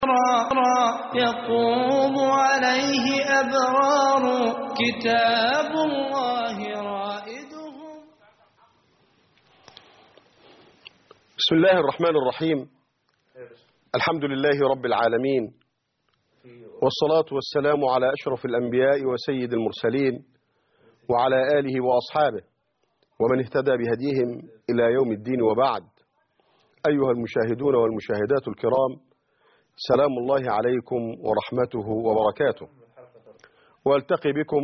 يقوم عليه أبرار كتاب الله رائدهم. بسم الله الرحمن الرحيم. الحمد لله رب العالمين، والصلاة والسلام على أشرف الأنبياء وسيد المرسلين وعلى آله وأصحابه ومن اهتدى بهديهم إلى يوم الدين، وبعد. أيها المشاهدون والمشاهدات الكرام، سلام الله عليكم ورحمته وبركاته، والتقي بكم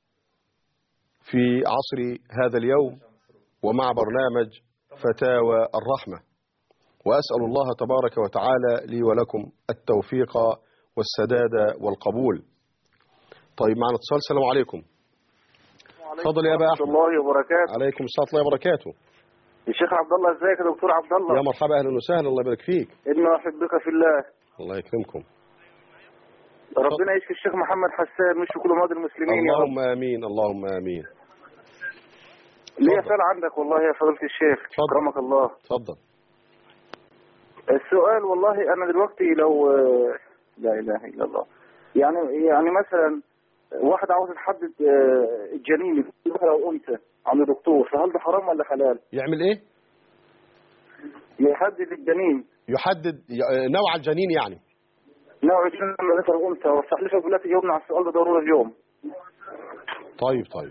في عصر هذا اليوم ومع برنامج فتاوى الرحمة، وأسأل الله تبارك وتعالى لي ولكم التوفيق والسداد والقبول. طيب، معنا اتصال. السلام عليكم. تفضل يا أبا أحمد. الله وبركاته. عليكم السلام ورحمة الله وبركاته. الشيخ عبد الله، ازيك يا دكتور عبد الله؟ يا مرحبا، أهلا وسهلا، الله يبارك فيك. إني أحبك في الله. الله يكرمكم. ربنا يشفي الشيخ محمد حسان ويشفي كل مرضى المسلمين يا رب. اللهم آمين، اللهم آمين. ليه سؤال عندك والله يا فضيلة الشيخ، أكرمك الله. تفضل. السؤال والله أنا دلوقتي لو لا إله إلا الله، يعني مثلا واحد عاوز يحدد الجنين ذكر أو أنثى عند دكتور، فهل ده حرام ولا حلال؟ يعمل إيه؟ يحدد الجنين، يحدد نوع الجنين، يعني نوع الجنين ذكر أو أنثى، واستحلفك بالله تجاوبنا على السؤال ده ضروري اليوم. طيب.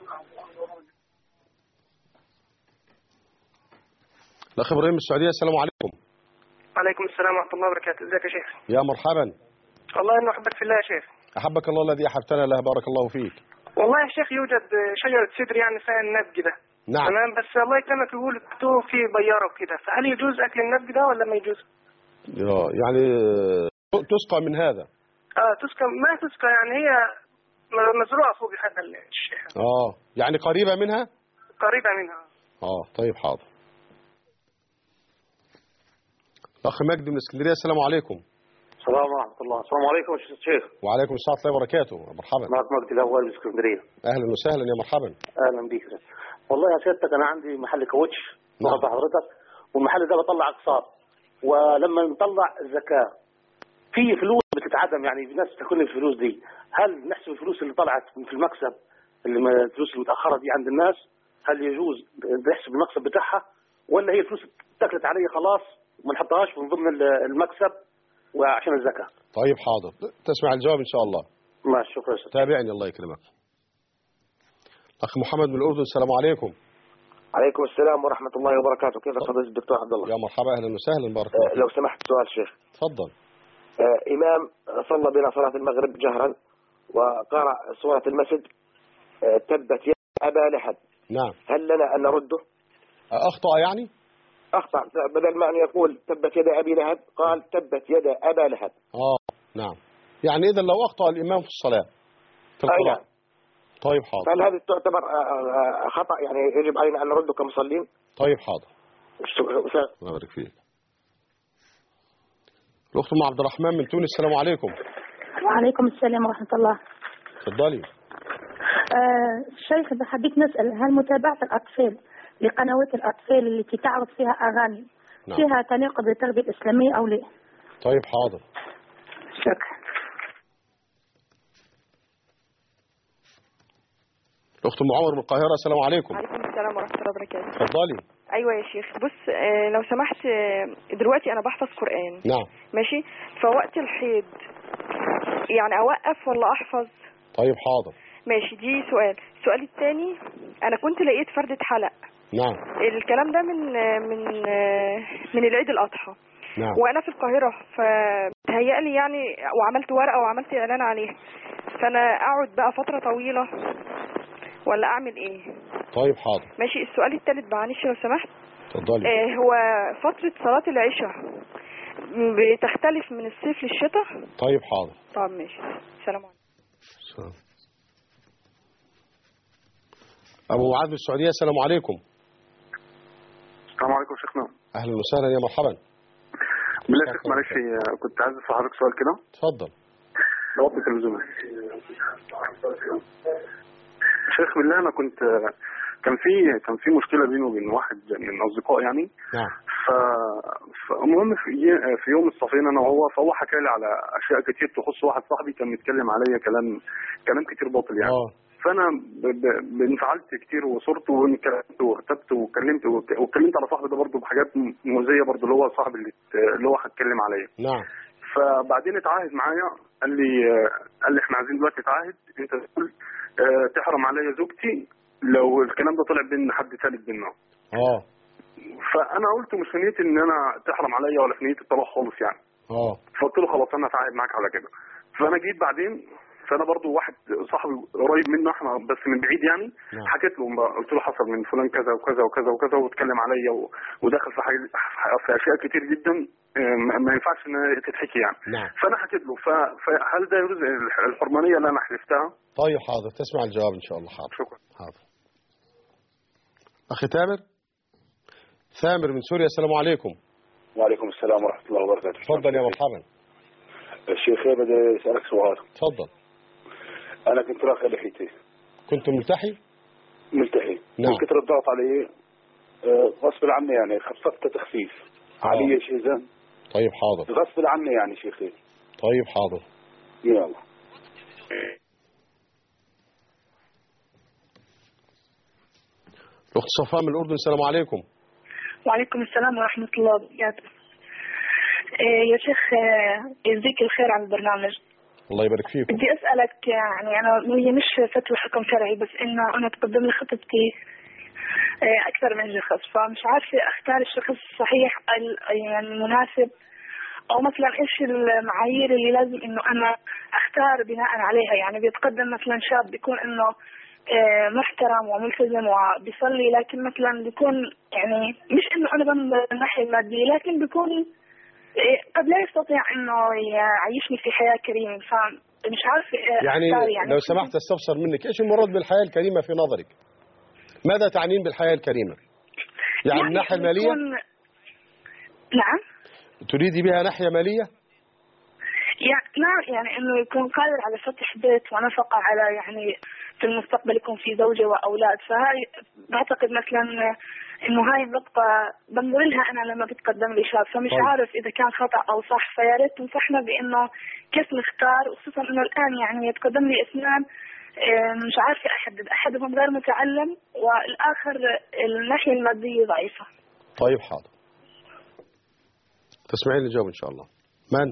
الأخ إبراهيم من السعودية، السلام عليكم. وعليكم السلام ورحمة الله وبركاته. ازيك يا شيخ؟ يا مرحبا. والله إنه أحبك في الله يا شيخ. أحبك الله الذي أحبتنا له، بارك الله فيك. والله يا شيخ يوجد شجرة سدر يعني فيها النبج ده. نعم. تمام، بس الله يكرمك يقول في بيارة وكده، فهل يجوز أكل النبج ده ولا ما يجوز؟ يعني تسقى من هذا؟ تسقى، ما تسقى يعني، هي مزروعة فوق هذا الشيخ. يعني قريبة منها؟ قريبة منها. طيب، حاضر. الأخ مجدي من اسكندرية، السلام عليكم. السلام ورحمة الله. السلام عليكم يا شيخ. وعليكم السلام ورحمة الله وبركاته. مرحبا. معك مجدي الأول من اسكندرية. أهلا وسهلا، يا مرحبا. أهلا بيك. والله يا سيادتك أنا عندي محل كاوتش. نعم. حضرتك، والمحل ده بطلع أقساط، ولما نطلع الزكاة في فلوس بتتعدم، يعني في ناس تاكل الفلوس دي. هل نحسب الفلوس اللي طلعت في المكسب، الفلوس المتأخرة دي عند الناس، هل يجوز نحسب المكسب بتاعها، ولا هي الفلوس اتكلت علي خلاص وما نحطهاش من ضمن المكسب وعشان الزكاة؟ طيب، حاضر، تسمع الجواب إن شاء الله. ماشي، شكرا. تابعني، الله يكرمك. أخ محمد من الأردن، السلام عليكم. عليكم السلام ورحمة الله وبركاته. كيف فضيلة الدكتور عبد الله؟ يا مرحبا، أهلا وسهلا، بارك الله فيك. لو سمحت سؤال شيخ. تفضل. إمام صلى بنا صلاة المغرب جهرا وقرأ سورة المسد تبت يد أبا لهب. نعم. هل لنا أن نرده؟ أخطأ يعني؟ أخطأ، بدل ما أن يقول تبت يد أبي لهب قال تبت يد أبا لهب. نعم. يعني إذا لو أخطأ الإمام في الصلاة في القراءة. طيب، حاضر. هل هذه تعتبر خطأ، يعني يجب علينا أن نرده كمصلين؟ طيب، حاضر. الله يبارك فيك. الأخت أم عبد الرحمن من تونس، السلام عليكم. وعليكم السلام ورحمة الله. تفضلي. شيخ، إذا حبيت نسأل، هل متابعة الأطفال لقنوات الأطفال التي تعرض فيها أغاني نعم. فيها تناقض بالتربية الإسلامية أو لا؟ طيب، حاضر. شكرا. الأخت أم عمر من القاهرة، السلام عليكم. وعليكم السلام ورحمة الله وبركاته. تفضلي. أيوة يا شيخ، بص، لو سمحت، دلوقتي أنا بحفظ قرآن. نعم. ماشي، فوقت الحيض يعني أوقف ولا أحفظ؟ طيب، حاضر. ماشي، دي سؤال. السؤال الثاني، أنا كنت لقيت فردة حلق. نعم. الكلام ده من العيد الأضحى. نعم. وأنا في القاهرة، فتهيألي يعني، وعملت ورقة وعملت إعلان عليها، فأنا أقعد بقى فترة طويلة ولا أعمل إيه؟ طيب، حاضر. ماشي. السؤال الثالث معلش لو سمحت. اتفضلي. هو فترة صلاة العشاء بتختلف من الصيف للشتاء؟ طيب، حاضر. طب ماشي، السلام عليكم. أبو معاذ من السعودية، السلام عليكم. السلام عليكم شيخنا. أهلا وسهلا، يا مرحبا. بالله يا شيخ، معلش كنت عايز أسأل حضرتك سؤال كده. اتفضل. لو التلفزيون شيخ، بالله أنا كنت كان في مشكلة بيني وبين واحد من أصدقائي يعني. نعم. فالمهم في يوم الصفين انا وهو، فهو حكى لي على اشياء كتير تخص واحد صاحبي كان بيتكلم عليا كلام كتير باطل يعني. فانا انفعلت كتير وصرت وانكلمت واغتبت واتكلمت على صاحبي ده برضه بحاجات مؤذيه برضه، اللي هو صاحبي اللي هو هتكلم عليا. نعم. فبعدين اتعاهد معايا، قال لي احنا عايزين دلوقتي نتعاهد، انت تقول تحرم عليا زوجتي لو الكلام ده طلع بين حد ثالث بينا. فانا قلت مش في نيتي ان انا تحرم عليا ولا في نيتي الطلاق خالص يعني. فقلت له خلاص انا اتعاهد معاك على كده. فانا جيت بعدين، فانا برضو واحد صاحبي قريب منه احنا بس من بعيد يعني، حكيت له قلت له حصل من فلان كذا وكذا وكذا وكذا، واتكلم عليا ودخل في اشياء كتير جدا ما ينفعش ان تتحكي يعني. فانا حكيت له، فهل ده يجوز الحرمانيه اللي انا حلفتها؟ طيب حاضر، تسمع الجواب ان شاء الله. حاضر. شكرا. حاضر. اخي ثامر من سوريا، السلام عليكم. وعليكم السلام ورحمه الله وبركاته. تفضل يا مرحبا. الشيخ بدي اسالك سؤال. تفضل. انا كنت راخي لحيتي. كنت ملتحي؟ ملتحي. نعم. من كثر الضغط علي غصب عني يعني خففت تخفيف. علي شيزان. طيب حاضر. غصب عني يعني شيخي. طيب حاضر. يلا. الاخت صفاء من الاردن، السلام عليكم. وعليكم السلام ورحمه الله وبركاته. يا شيخ يجزيك الخير على البرنامج. الله يبارك فيكم. بدي اسالك يعني انا هي مش فتوى حكم شرعي، بس انه انا تقدم لي خطبتي اكثر من شخص، فمش عارفه اختار الشخص الصحيح يعني المناسب، او مثلا ايش المعايير اللي لازم انه انا اختار بناء عليها. يعني بيتقدم مثلا شاب بيكون انه محترم وملتزم وبيصلي، لكن مثلا بيكون يعني مش انه انا من الناحيه الماديه، لكن بيكون قد لا يستطيع انه يعيشني في حياه كريمه، فمش عارفه يعني لو سمحت استفسر منك، ايش المراد بالحياه الكريمه في نظرك؟ ماذا تعنين بالحياه الكريمه؟ يعني من الناحيه الماليه؟ نعم. تريدي بها ناحيه ماليه؟ نعم، يعني انه يكون قادر على فتح بيت ونفقه على يعني في المستقبل يكون في زوجة وأولاد. فهاي بعتقد مثلا إنه هاي النقطة بنظر لها أنا لما بتقدم لي شاب، فمش عارف إذا كان خطأ أو صح، فيا ريت تنصحنا بإنه كيف نختار، وخصوصا إنه الآن يعني يتقدم لي اثنان مش عارفة أحدد، أحدهم غير متعلم والآخر الناحية المادية ضعيفة. طيب حاضر، تسمعين الجواب إن شاء الله. من؟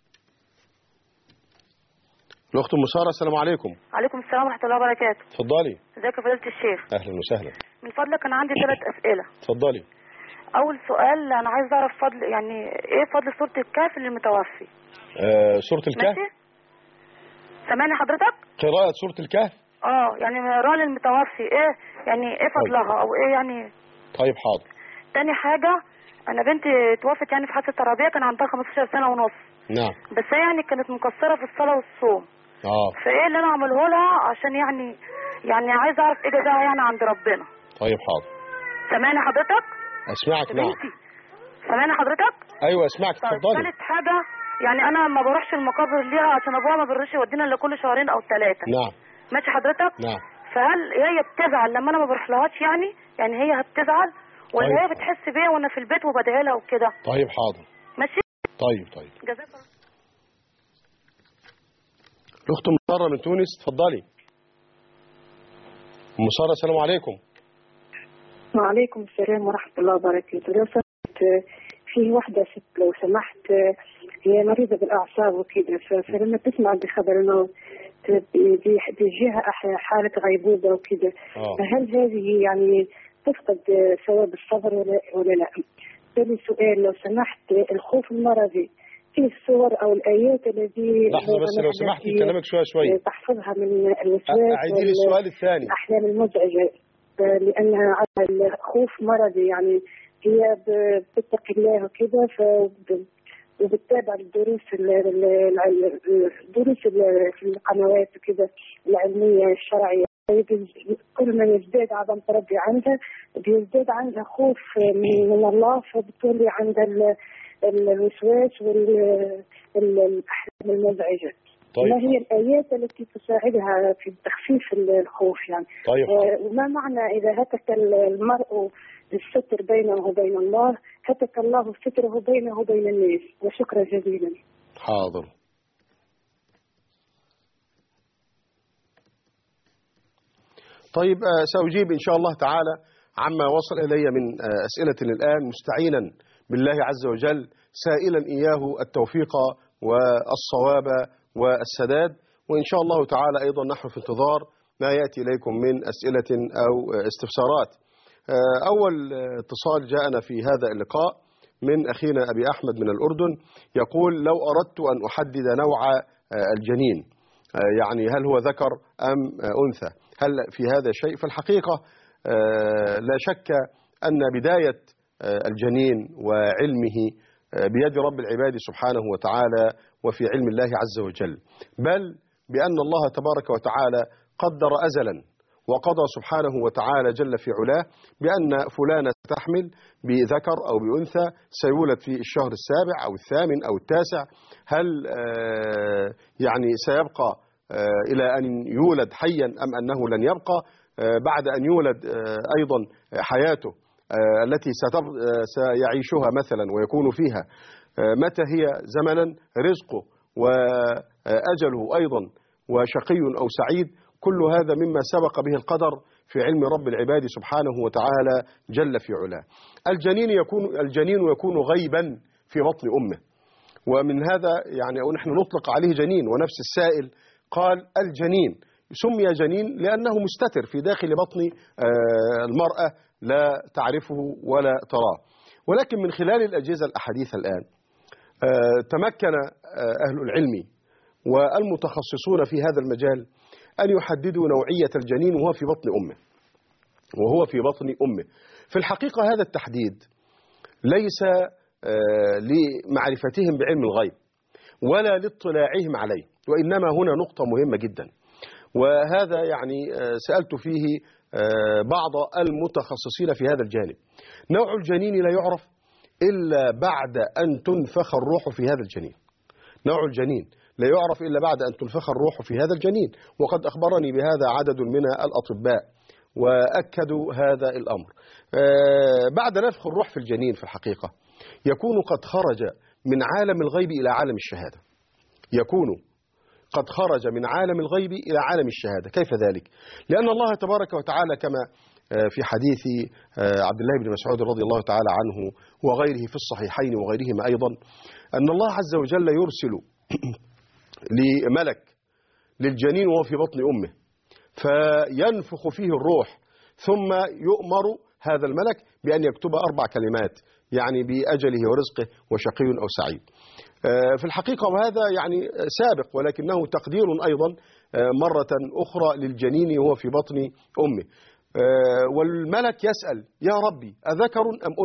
الأخت أم سارة، السلام عليكم. وعليكم السلام ورحمة الله وبركاته. اتفضلي. ازيك يا فضيلة الشيخ؟ أهلا وسهلا. من فضلك أنا عندي 3 أسئلة. اتفضلي. أول سؤال أنا عايز أعرف فضل يعني إيه فضل سورة الكهف للمتوفي؟ سورة الكهف؟ ماشي؟ سامعني حضرتك؟ قراءة سورة الكهف؟ يعني نقراها للمتوفي إيه يعني إيه فضلها أو إيه يعني؟ طيب حاضر. تاني حاجة أنا بنتي توفت يعني في حادثة عربية، كان عندها 15 سنة ونص. نعم. بس هي يعني كانت مقصرة في الصلاة والصوم. فايه اللي انا اعمله لها عشان يعني عايز اعرف ايه جزاها يعني عند ربنا. طيب حاضر. سامعني حضرتك؟ اسمعك. نعم. سامعني حضرتك؟ ايوه اسمعك، اتفضلي. ثالث حاجه يعني انا ما بروحش المقابر ليها عشان ابوها ما بيرضاش يودينا الا كل 2 أو 3. نعم. ماشي حضرتك؟ نعم. فهل هي بتزعل لما انا ما بروحلهاش يعني هي هتزعل ولا طيب. هي بتحس بيا وانا في البيت وبدعي لها وكده؟ طيب حاضر. ماشي. طيب. جزاك الله. الأخت أم سارة من تونس، اتفضلي. أم سارة، السلام عليكم. وعليكم السلام ورحمة الله وبركاته. لو سمحت في واحدة ست لو سمحت هي مريضة بالأعصاب وكده، فلما تسمع بخبر إنه بيجيها حالة غيبوبة وكده، فهل هذه يعني تفقد ثواب الصبر ولا لا؟ ثاني سؤال لو سمحت الخوف المرضي في الصور او الايات التي لحظه بس لو سمحتي كلامك شويه تحفظها من الوسواس. اعيدي لي السؤال الثاني. الاحلام المزعجه لانها على خوف مرضي، يعني هي بتتقي الله وكده وبتتابع الدروس في القنوات وكده العلميه الشرعيه. كل ما يزداد عدم تربي عندها بيزداد عندها خوف من الله، فبتولي عندها الوسواس والأحلام المزعجة. طيب. ما هي الآيات التي تساعدها في تخفيف الخوف يعني؟ طيب. وما معنى إذا هتك المرء الستر بينه وبين الله، هتك الله ستره بينه وبين الناس. وشكرا جزيلا. حاضر. طيب سأجيب إن شاء الله تعالى عما وصل إلي من أسئلة الآن، مستعينا بالله عز وجل، سائلا إياه التوفيق والصواب والسداد. وإن شاء الله تعالى أيضا نحن في انتظار ما يأتي إليكم من أسئلة أو استفسارات. أول اتصال جاءنا في هذا اللقاء من أخينا أبي أحمد من الأردن، يقول: لو أردت أن أحدد نوع الجنين، يعني هل هو ذكر أم أنثى، هل في هذا شيء؟ في الحقيقة لا شك أن بداية الجنين وعلمه بيد رب العباد سبحانه وتعالى وفي علم الله عز وجل، بل بأن الله تبارك وتعالى قدر أزلا وقضى سبحانه وتعالى جل في علاه بأن فلانة تحمل بذكر أو بأنثى، سيولد في الشهر السابع أو الثامن أو التاسع. هل يعني سيبقى إلى أن يولد حيا أم أنه لن يبقى بعد أن يولد أيضا حياته التي سيعيشها مثلا ويكون فيها، متى هي زمنا رزقه وأجله أيضا وشقي أو سعيد. كل هذا مما سبق به القدر في علم رب العباد سبحانه وتعالى جل في علاه. الجنين يكون غيبا في بطن أمه، ومن هذا يعني نحن نطلق عليه جنين. ونفس السائل قال الجنين سمي جنين لأنه مستتر في داخل بطن المرأة، لا تعرفه ولا تراه. ولكن من خلال الأجهزة الأحاديثة الآن تمكن أهل العلم والمتخصصون في هذا المجال أن يحددوا نوعية الجنين وهو في بطن أمه. في الحقيقة هذا التحديد ليس لمعرفتهم بعلم الغيب ولا لاطلاعهم عليه، وإنما هنا نقطة مهمة جدا، وهذا يعني سألت فيه بعض المتخصصين في هذا الجانب. نوع الجنين لا يعرف إلا بعد أن تنفخ الروح في هذا الجنين. نوع الجنين لا يعرف إلا بعد أن تنفخ الروح في هذا الجنين، وقد أخبرني بهذا عدد من الأطباء وأكدوا هذا الأمر. بعد نفخ الروح في الجنين في الحقيقة يكون قد خرج من عالم الغيب إلى عالم الشهادة. قد خرج من عالم الغيب إلى عالم الشهادة. كيف ذلك؟ لأن الله تبارك وتعالى كما في حديث عبد الله بن مسعود رضي الله تعالى عنه وغيره في الصحيحين وغيرهما أيضا، أن الله عز وجل يرسل لملك للجنين وهو في بطن أمه فينفخ فيه الروح، ثم يؤمر هذا الملك بأن يكتب 4 كلمات، يعني بأجله ورزقه وشقي أو سعيد. في الحقيقة وهذا يعني سابق، ولكنه تقدير أيضا مرة أخرى للجنين وهو في بطن أمه. والملك يسأل: يا ربي أذكر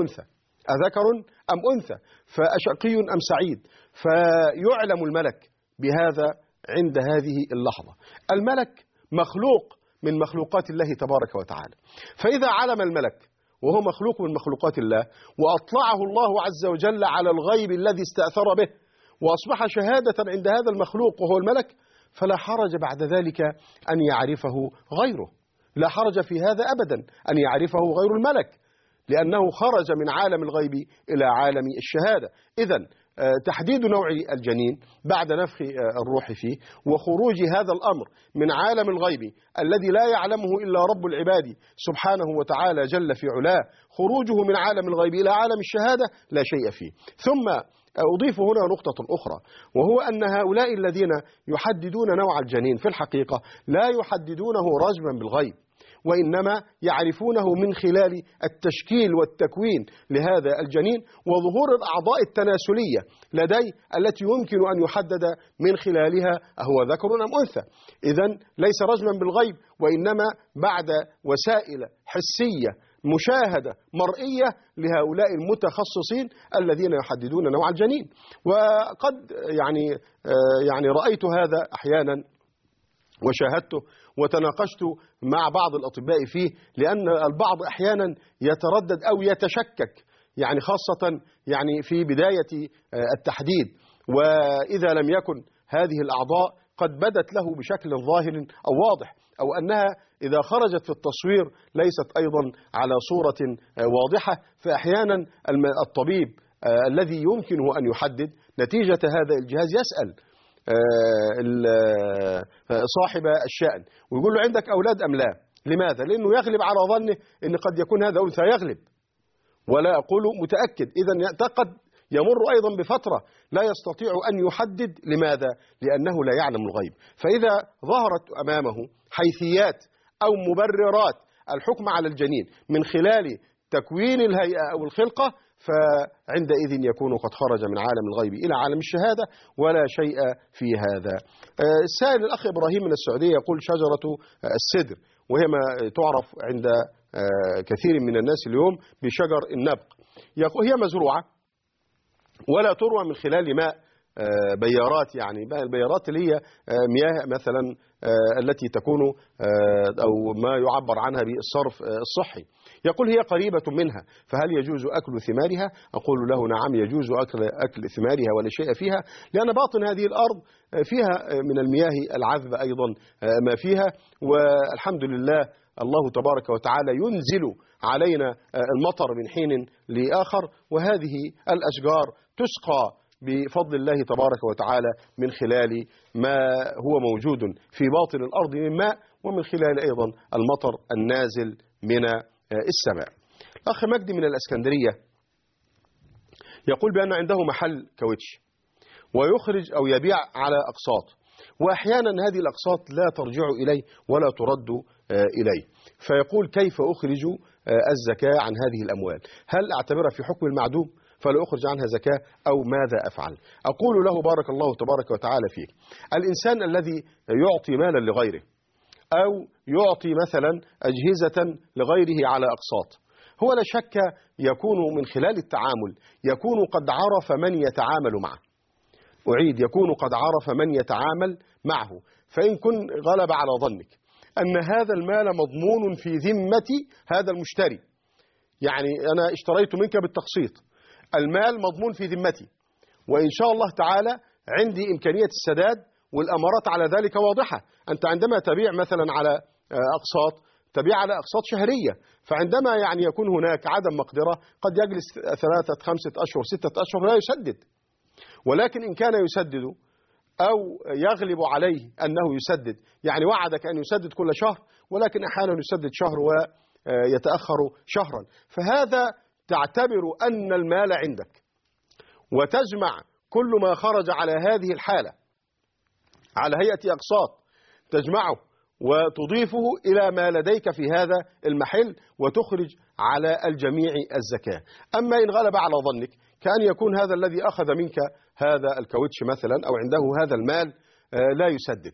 أم أنثى؟ فأشقي أم سعيد؟ فيعلم الملك بهذا عند هذه اللحظة. الملك مخلوق من مخلوقات الله تبارك وتعالى، فإذا علم الملك وهو مخلوق من مخلوقات الله وأطلعه الله عز وجل على الغيب الذي استأثر به وأصبح شهادة عند هذا المخلوق وهو الملك، فلا حرج بعد ذلك أن يعرفه غيره. لا حرج في هذا أبدا أن يعرفه غير الملك، لأنه خرج من عالم الغيب إلى عالم الشهادة. إذن تحديد نوع الجنين بعد نفخ الروح فيه وخروج هذا الأمر من عالم الغيب الذي لا يعلمه إلا رب العباد سبحانه وتعالى جل في علاه، خروجه من عالم الغيب إلى عالم الشهادة لا شيء فيه. ثم أضيف هنا نقطة أخرى، وهو أن هؤلاء الذين يحددون نوع الجنين في الحقيقة لا يحددونه رجما بالغيب، وإنما يعرفونه من خلال التشكيل والتكوين لهذا الجنين وظهور الأعضاء التناسلية لديه التي يمكن أن يحدد من خلالها أهو ذكر أم أنثى. إذن ليس رجما بالغيب، وإنما بعد وسائل حسية مشاهدة مرئية لهؤلاء المتخصصين الذين يحددون نوع الجنين. وقد يعني رأيت هذا أحيانا وشاهدته وتناقشت مع بعض الأطباء فيه، لأن البعض أحيانا يتردد أو يتشكك، يعني خاصة يعني في بداية التحديد، وإذا لم يكن هذه الأعضاء قد بدت له بشكل ظاهر أو واضح، أو أنها إذا خرجت في التصوير ليست أيضا على صورة واضحة. فأحيانا الطبيب الذي يمكنه أن يحدد نتيجة هذا الجهاز يسأل صاحب الشأن ويقول له عندك أولاد أم لا؟ لماذا؟ لأنه يغلب على ظنه أن قد يكون هذا أنثى، يغلب ولا أقول متأكد. إذن قد يمر أيضا بفترة لا يستطيع أن يحدد. لماذا؟ لأنه لا يعلم الغيب. فإذا ظهرت أمامه حيثيات أو مبررات الحكم على الجنين من خلال تكوين الهيئة أو الخلقة، فعندئذ يكون قد خرج من عالم الغيب إلى عالم الشهادة ولا شيء في هذا. السائل الأخ إبراهيم من السعودية يقول شجرة السدر، وهي ما تعرف عند كثير من الناس اليوم بشجر النبق، هي مزروعة ولا تروى من خلال ماء بيارات، يعني البيارات اللي هي مياه مثلا التي تكون أو ما يعبر عنها بالصرف الصحي. يقول هي قريبة منها، فهل يجوز أكل ثمارها؟ أقول له نعم يجوز أكل ثمارها ولا شيء فيها، لأن باطن هذه الأرض فيها من المياه العذبة أيضا ما فيها، والحمد لله الله تبارك وتعالى ينزل علينا المطر من حين لآخر، وهذه الأشجار تسقى بفضل الله تبارك وتعالى من خلال ما هو موجود في باطن الأرض من ماء، ومن خلال أيضا المطر النازل من السماء. أخ مجدي من الإسكندرية يقول بأن عنده محل كاوتش ويخرج أو يبيع على أقساط، وأحيانا هذه الأقساط لا ترجع إليه ولا ترد إليه، فيقول كيف أخرج الزكاة عن هذه الأموال؟ هل أعتبرها في حكم المعدوم فلا أخرج عنها زكاة أو ماذا أفعل؟ أقول له بارك الله تبارك وتعالى فيك، الإنسان الذي يعطي مالا لغيره أو يعطي مثلا أجهزة لغيره على أقساط، هو لا شك يكون من خلال التعامل يكون قد عرف من يتعامل معه. أعيد، يكون قد عرف من يتعامل معه، فإن كن غلب على ظنك أن هذا المال مضمون في ذمة هذا المشتري، يعني أنا اشتريت منك بالتقسيط، المال مضمون في ذمتي، وإن شاء الله تعالى عندي إمكانية السداد والأمارات على ذلك واضحة. أنت عندما تبيع مثلا على أقساط تبيع على أقساط شهرية، فعندما يعني يكون هناك عدم مقدرة قد يجلس 3 5 أشهر 6 أشهر لا يسدد، ولكن إن كان يسدد أو يغلب عليه أنه يسدد، يعني وعدك أن يسدد كل شهر ولكن أحيانا يسدد شهر ويتأخر شهرا، فهذا تعتبر أن المال عندك وتجمع كل ما خرج على هذه الحالة على هيئة أقساط، تجمعه وتضيفه إلى ما لديك في هذا المحل وتخرج على الجميع الزكاة. أما إن غلب على ظنك كأن يكون هذا الذي أخذ منك هذا الكاوتش مثلا أو عنده هذا المال لا يسدد،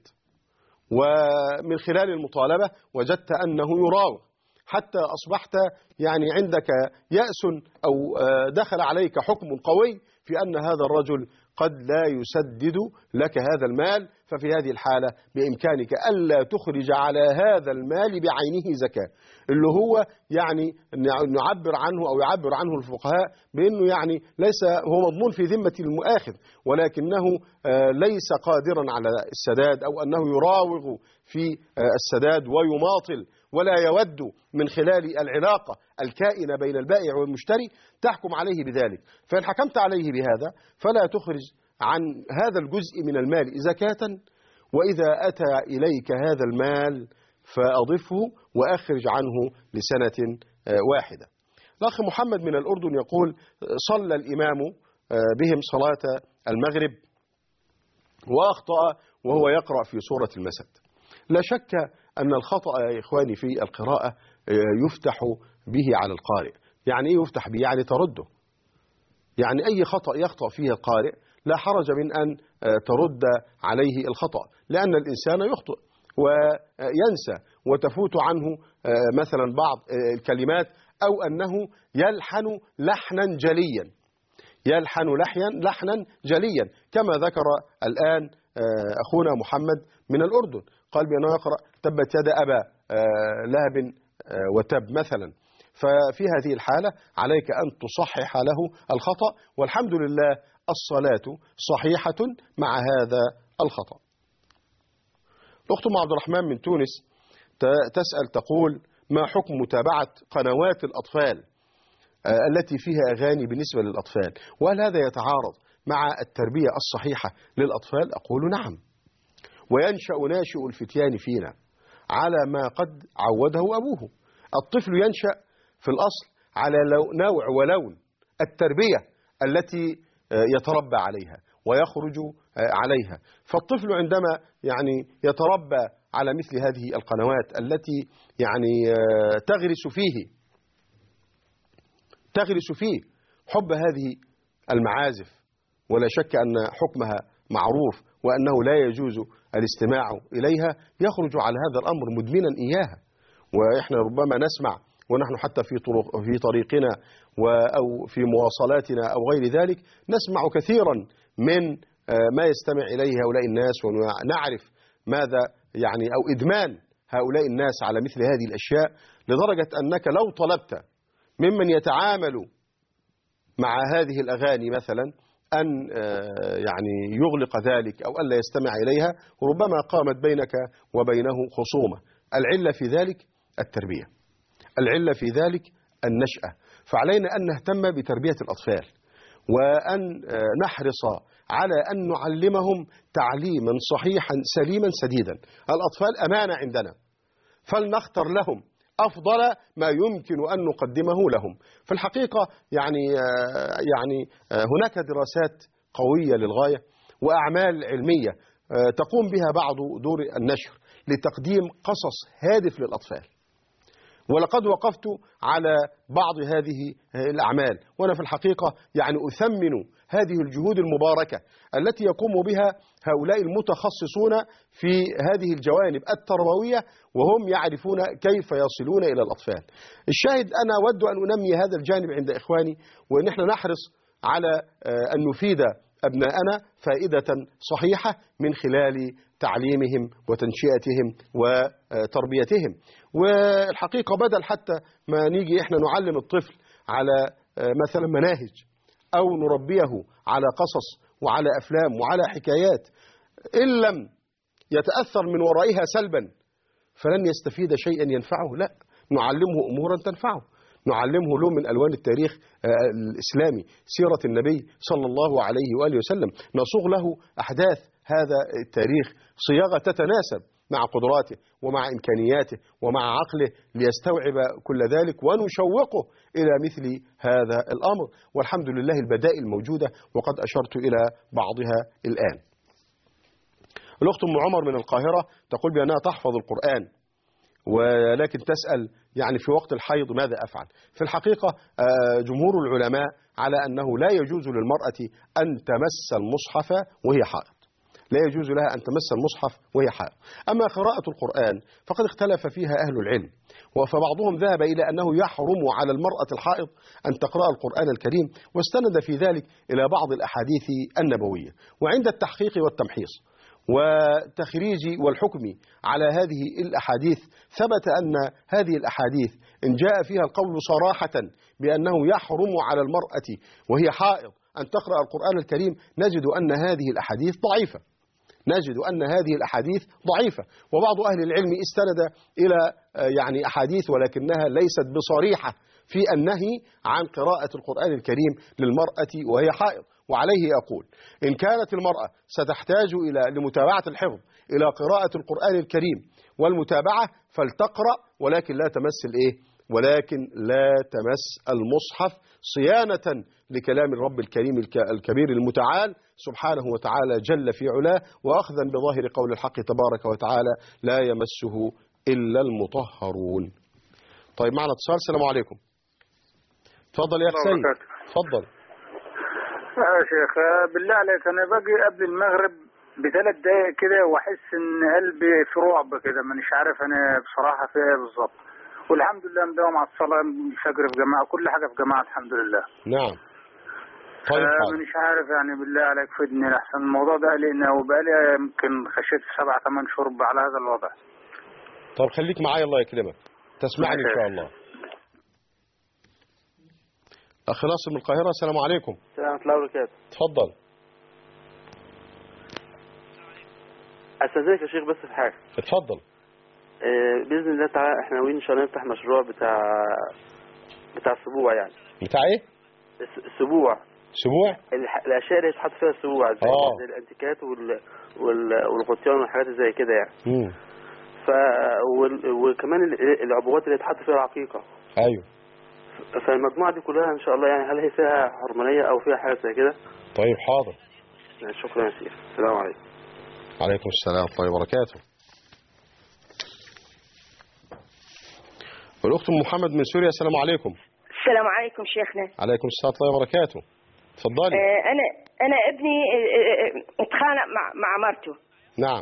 ومن خلال المطالبة وجدت أنه يراوغ حتى أصبحت يعني عندك يأس أو دخل عليك حكم قوي في أن هذا الرجل قد لا يسدد لك هذا المال، ففي هذه الحالة بإمكانك ألا تخرج على هذا المال بعينه زكاة، اللي هو يعني نعبر عنه أو يعبر عنه الفقهاء بأنه يعني ليس هو مضمون في ذمة المؤاخذ، ولكنه ليس قادرا على السداد أو أنه يراوغ في السداد ويماطل ولا يود من خلال العلاقة الكائنة بين البائع والمشتري تحكم عليه بذلك. فإن حكمت عليه بهذا فلا تخرج عن هذا الجزء من المال زكاة، وإذا أتى إليك هذا المال فأضفه وأخرج عنه لسنة واحدة. الأخ محمد من الأردن يقول صلى الإمام بهم صلاة المغرب وأخطأ وهو يقرأ في سورة المسد. لا شك أن الخطأ يا إخواني في القراءة يفتح به على القارئ. يعني إيه يفتح به؟ يعني ترده، يعني أي خطأ يخطأ فيه القارئ لا حرج من أن ترد عليه الخطأ، لأن الإنسان يخطئ وينسى وتفوت عنه مثلا بعض الكلمات، أو أنه يلحن لحنا جليا، يلحن لحنا جليا كما ذكر الآن أخونا محمد من الأردن، قال بأنه يقرأ تبت يد أبا لهب وتب مثلا. ففي هذه الحالة عليك أن تصحح له الخطأ، والحمد لله الصلاة صحيحة مع هذا الخطأ. الأخت أم عبد الرحمن من تونس تسأل تقول: ما حكم متابعة قنوات الأطفال التي فيها أغاني بالنسبة للأطفال، وهل هذا يتعارض مع التربية الصحيحة للأطفال؟ أقول نعم. وينشأ ناشئ الفتيان فينا على ما قد عوده أبوه. الطفل ينشأ في الأصل على نوع ولون التربية التي يتربى عليها ويخرج عليها. فالطفل عندما يعني يتربى على مثل هذه القنوات التي يعني تغرس فيه حب هذه المعازف، ولا شك أن حكمها معروف وأنه لا يجوز الاستماع إليها، يخرج على هذا الأمر مدمنا إياها. وإحنا ربما نسمع ونحن حتى في طريقنا أو في مواصلاتنا أو غير ذلك نسمع كثيرا من ما يستمع إليه هؤلاء الناس، ونعرف ماذا يعني أو إدمان هؤلاء الناس على مثل هذه الأشياء، لدرجة أنك لو طلبت ممن يتعامل مع هذه الأغاني مثلا أن يعني يغلق ذلك أو أن لا يستمع إليها، ربما قامت بينك وبينه خصومة. العلة في ذلك التربية، العلة في ذلك النشأة. فعلينا أن نهتم بتربية الأطفال وأن نحرص على أن نعلمهم تعليما صحيحا سليما سديدا. الأطفال أمانة عندنا، فلنختر لهم أفضل ما يمكن أن نقدمه لهم. في الحقيقة يعني هناك دراسات قوية للغاية وأعمال علمية تقوم بها بعض دور النشر لتقديم قصص هادف للأطفال، ولقد وقفت على بعض هذه الأعمال، وأنا في الحقيقة يعني أثمن هذه الجهود المباركة التي يقوم بها هؤلاء المتخصصون في هذه الجوانب التربوية، وهم يعرفون كيف يصلون إلى الأطفال. الشاهد أنا أود أن أنمي هذا الجانب عند إخواني، وأن احنا نحرص على أن نفيد أبناءنا فائدة صحيحة من خلال تعليمهم وتنشئتهم وتربيتهم. والحقيقة بدل حتى ما نيجي احنا نعلم الطفل على مثلا مناهج أو نربيه على قصص وعلى أفلام وعلى حكايات، إن لم يتأثر من ورائها سلبا فلن يستفيد شيئا ينفعه. لا، نعلمه أمورا تنفعه، نعلمه له من ألوان التاريخ الإسلامي، سيرة النبي صلى الله عليه وآله وسلم، نصوغ له أحداث هذا التاريخ صياغة تتناسب مع قدراته ومع إمكانياته ومع عقله ليستوعب كل ذلك، ونشوقه إلى مثل هذا الأمر. والحمد لله البدائل موجودة وقد أشرت إلى بعضها الآن. الأخت أم عمر من القاهرة تقول بأنها تحفظ القرآن، ولكن تسأل يعني في وقت الحيض ماذا أفعل؟ في الحقيقة جمهور العلماء على أنه لا يجوز للمرأة أن تمس المصحف وهي حائض، لا يجوز لها أن تمس المصحف وهي حائض. أما قراءة القرآن فقد اختلف فيها أهل العلم، فبعضهم ذهب إلى أنه يحرم على المرأة الحائض أن تقرأ القرآن الكريم، واستند في ذلك إلى بعض الأحاديث النبوية. وعند التحقيق والتمحيص والتخريج والحكم على هذه الأحاديث ثبت أن هذه الأحاديث إن جاء فيها القول صراحة بأنه يحرم على المرأة وهي حائض أن تقرأ القرآن الكريم، نجد أن هذه الأحاديث ضعيفة، نجد أن هذه الأحاديث ضعيفة. وبعض أهل العلم استند إلى يعني أحاديث ولكنها ليست بصريحة في النهي عن قراءة القرآن الكريم للمرأة وهي حائض. وعليه أقول إن كانت المرأة ستحتاج لمتابعة الحفظ إلى قراءة القرآن الكريم والمتابعة فلتقرأ، ولكن لا تمس ولكن لا تمس المصحف صيانة لكلام الرب الكريم الكبير المتعال سبحانه وتعالى جل في علاه، وأخذا بظاهر قول الحق تبارك وتعالى لا يمسه إلا المطهرون. طيب معنا اتصال. السلام عليكم. تفضل يا أخي سيد. تفضل يا شيخ بالله عليك، أنا باجي قبل المغرب ب3 دقايق كده وأحس إن قلبي في رعب كده، مانيش عارف أنا بصراحة في إيه بالظبط. والحمد لله مداوم على الصلاة الفجر في جماعة، كل حاجة في جماعة الحمد لله. نعم. طيب مانيش عارف يعني بالله عليك فدني لأحسن الموضوع ده قلقنا، وبقالي يمكن خشيت 7-8 شهور على هذا الوضع. طب خليك معايا الله يكرمك، تسمعني إن شاء الله. أخ ناصر من القاهرة. السلام عليكم. السلام ورحمة الله وبركاته. تفضل. استاذنك يا شيخ بس في حاجه. اتفضل. باذن الله تعالى احنا ناويين ان شاء الله نفتح مشروع بتاع السبوع يعني. بتاع ايه؟ السبوع. سبوع؟ الاشياء اللي يتحط فيها السبوع زي الانتيكات والغطيان والحاجات زي كده يعني. وكمان العبوات اللي يتحط فيها العقيقه. ايوه. فالمجموعه دي كلها ان شاء الله يعني هل هي فيها حرمانيه او فيها حاجه زي كده؟ طيب حاضر. شكرا يا سيدي. السلام عليكم. وعليكم السلام ورحمه الله وبركاته. والأخت محمد من سوريا. السلام عليكم. السلام عليكم شيخنا. عليكم السلام ورحمة الله وبركاته. اتفضلي. أنا ابني اتخانق مع مرته. نعم.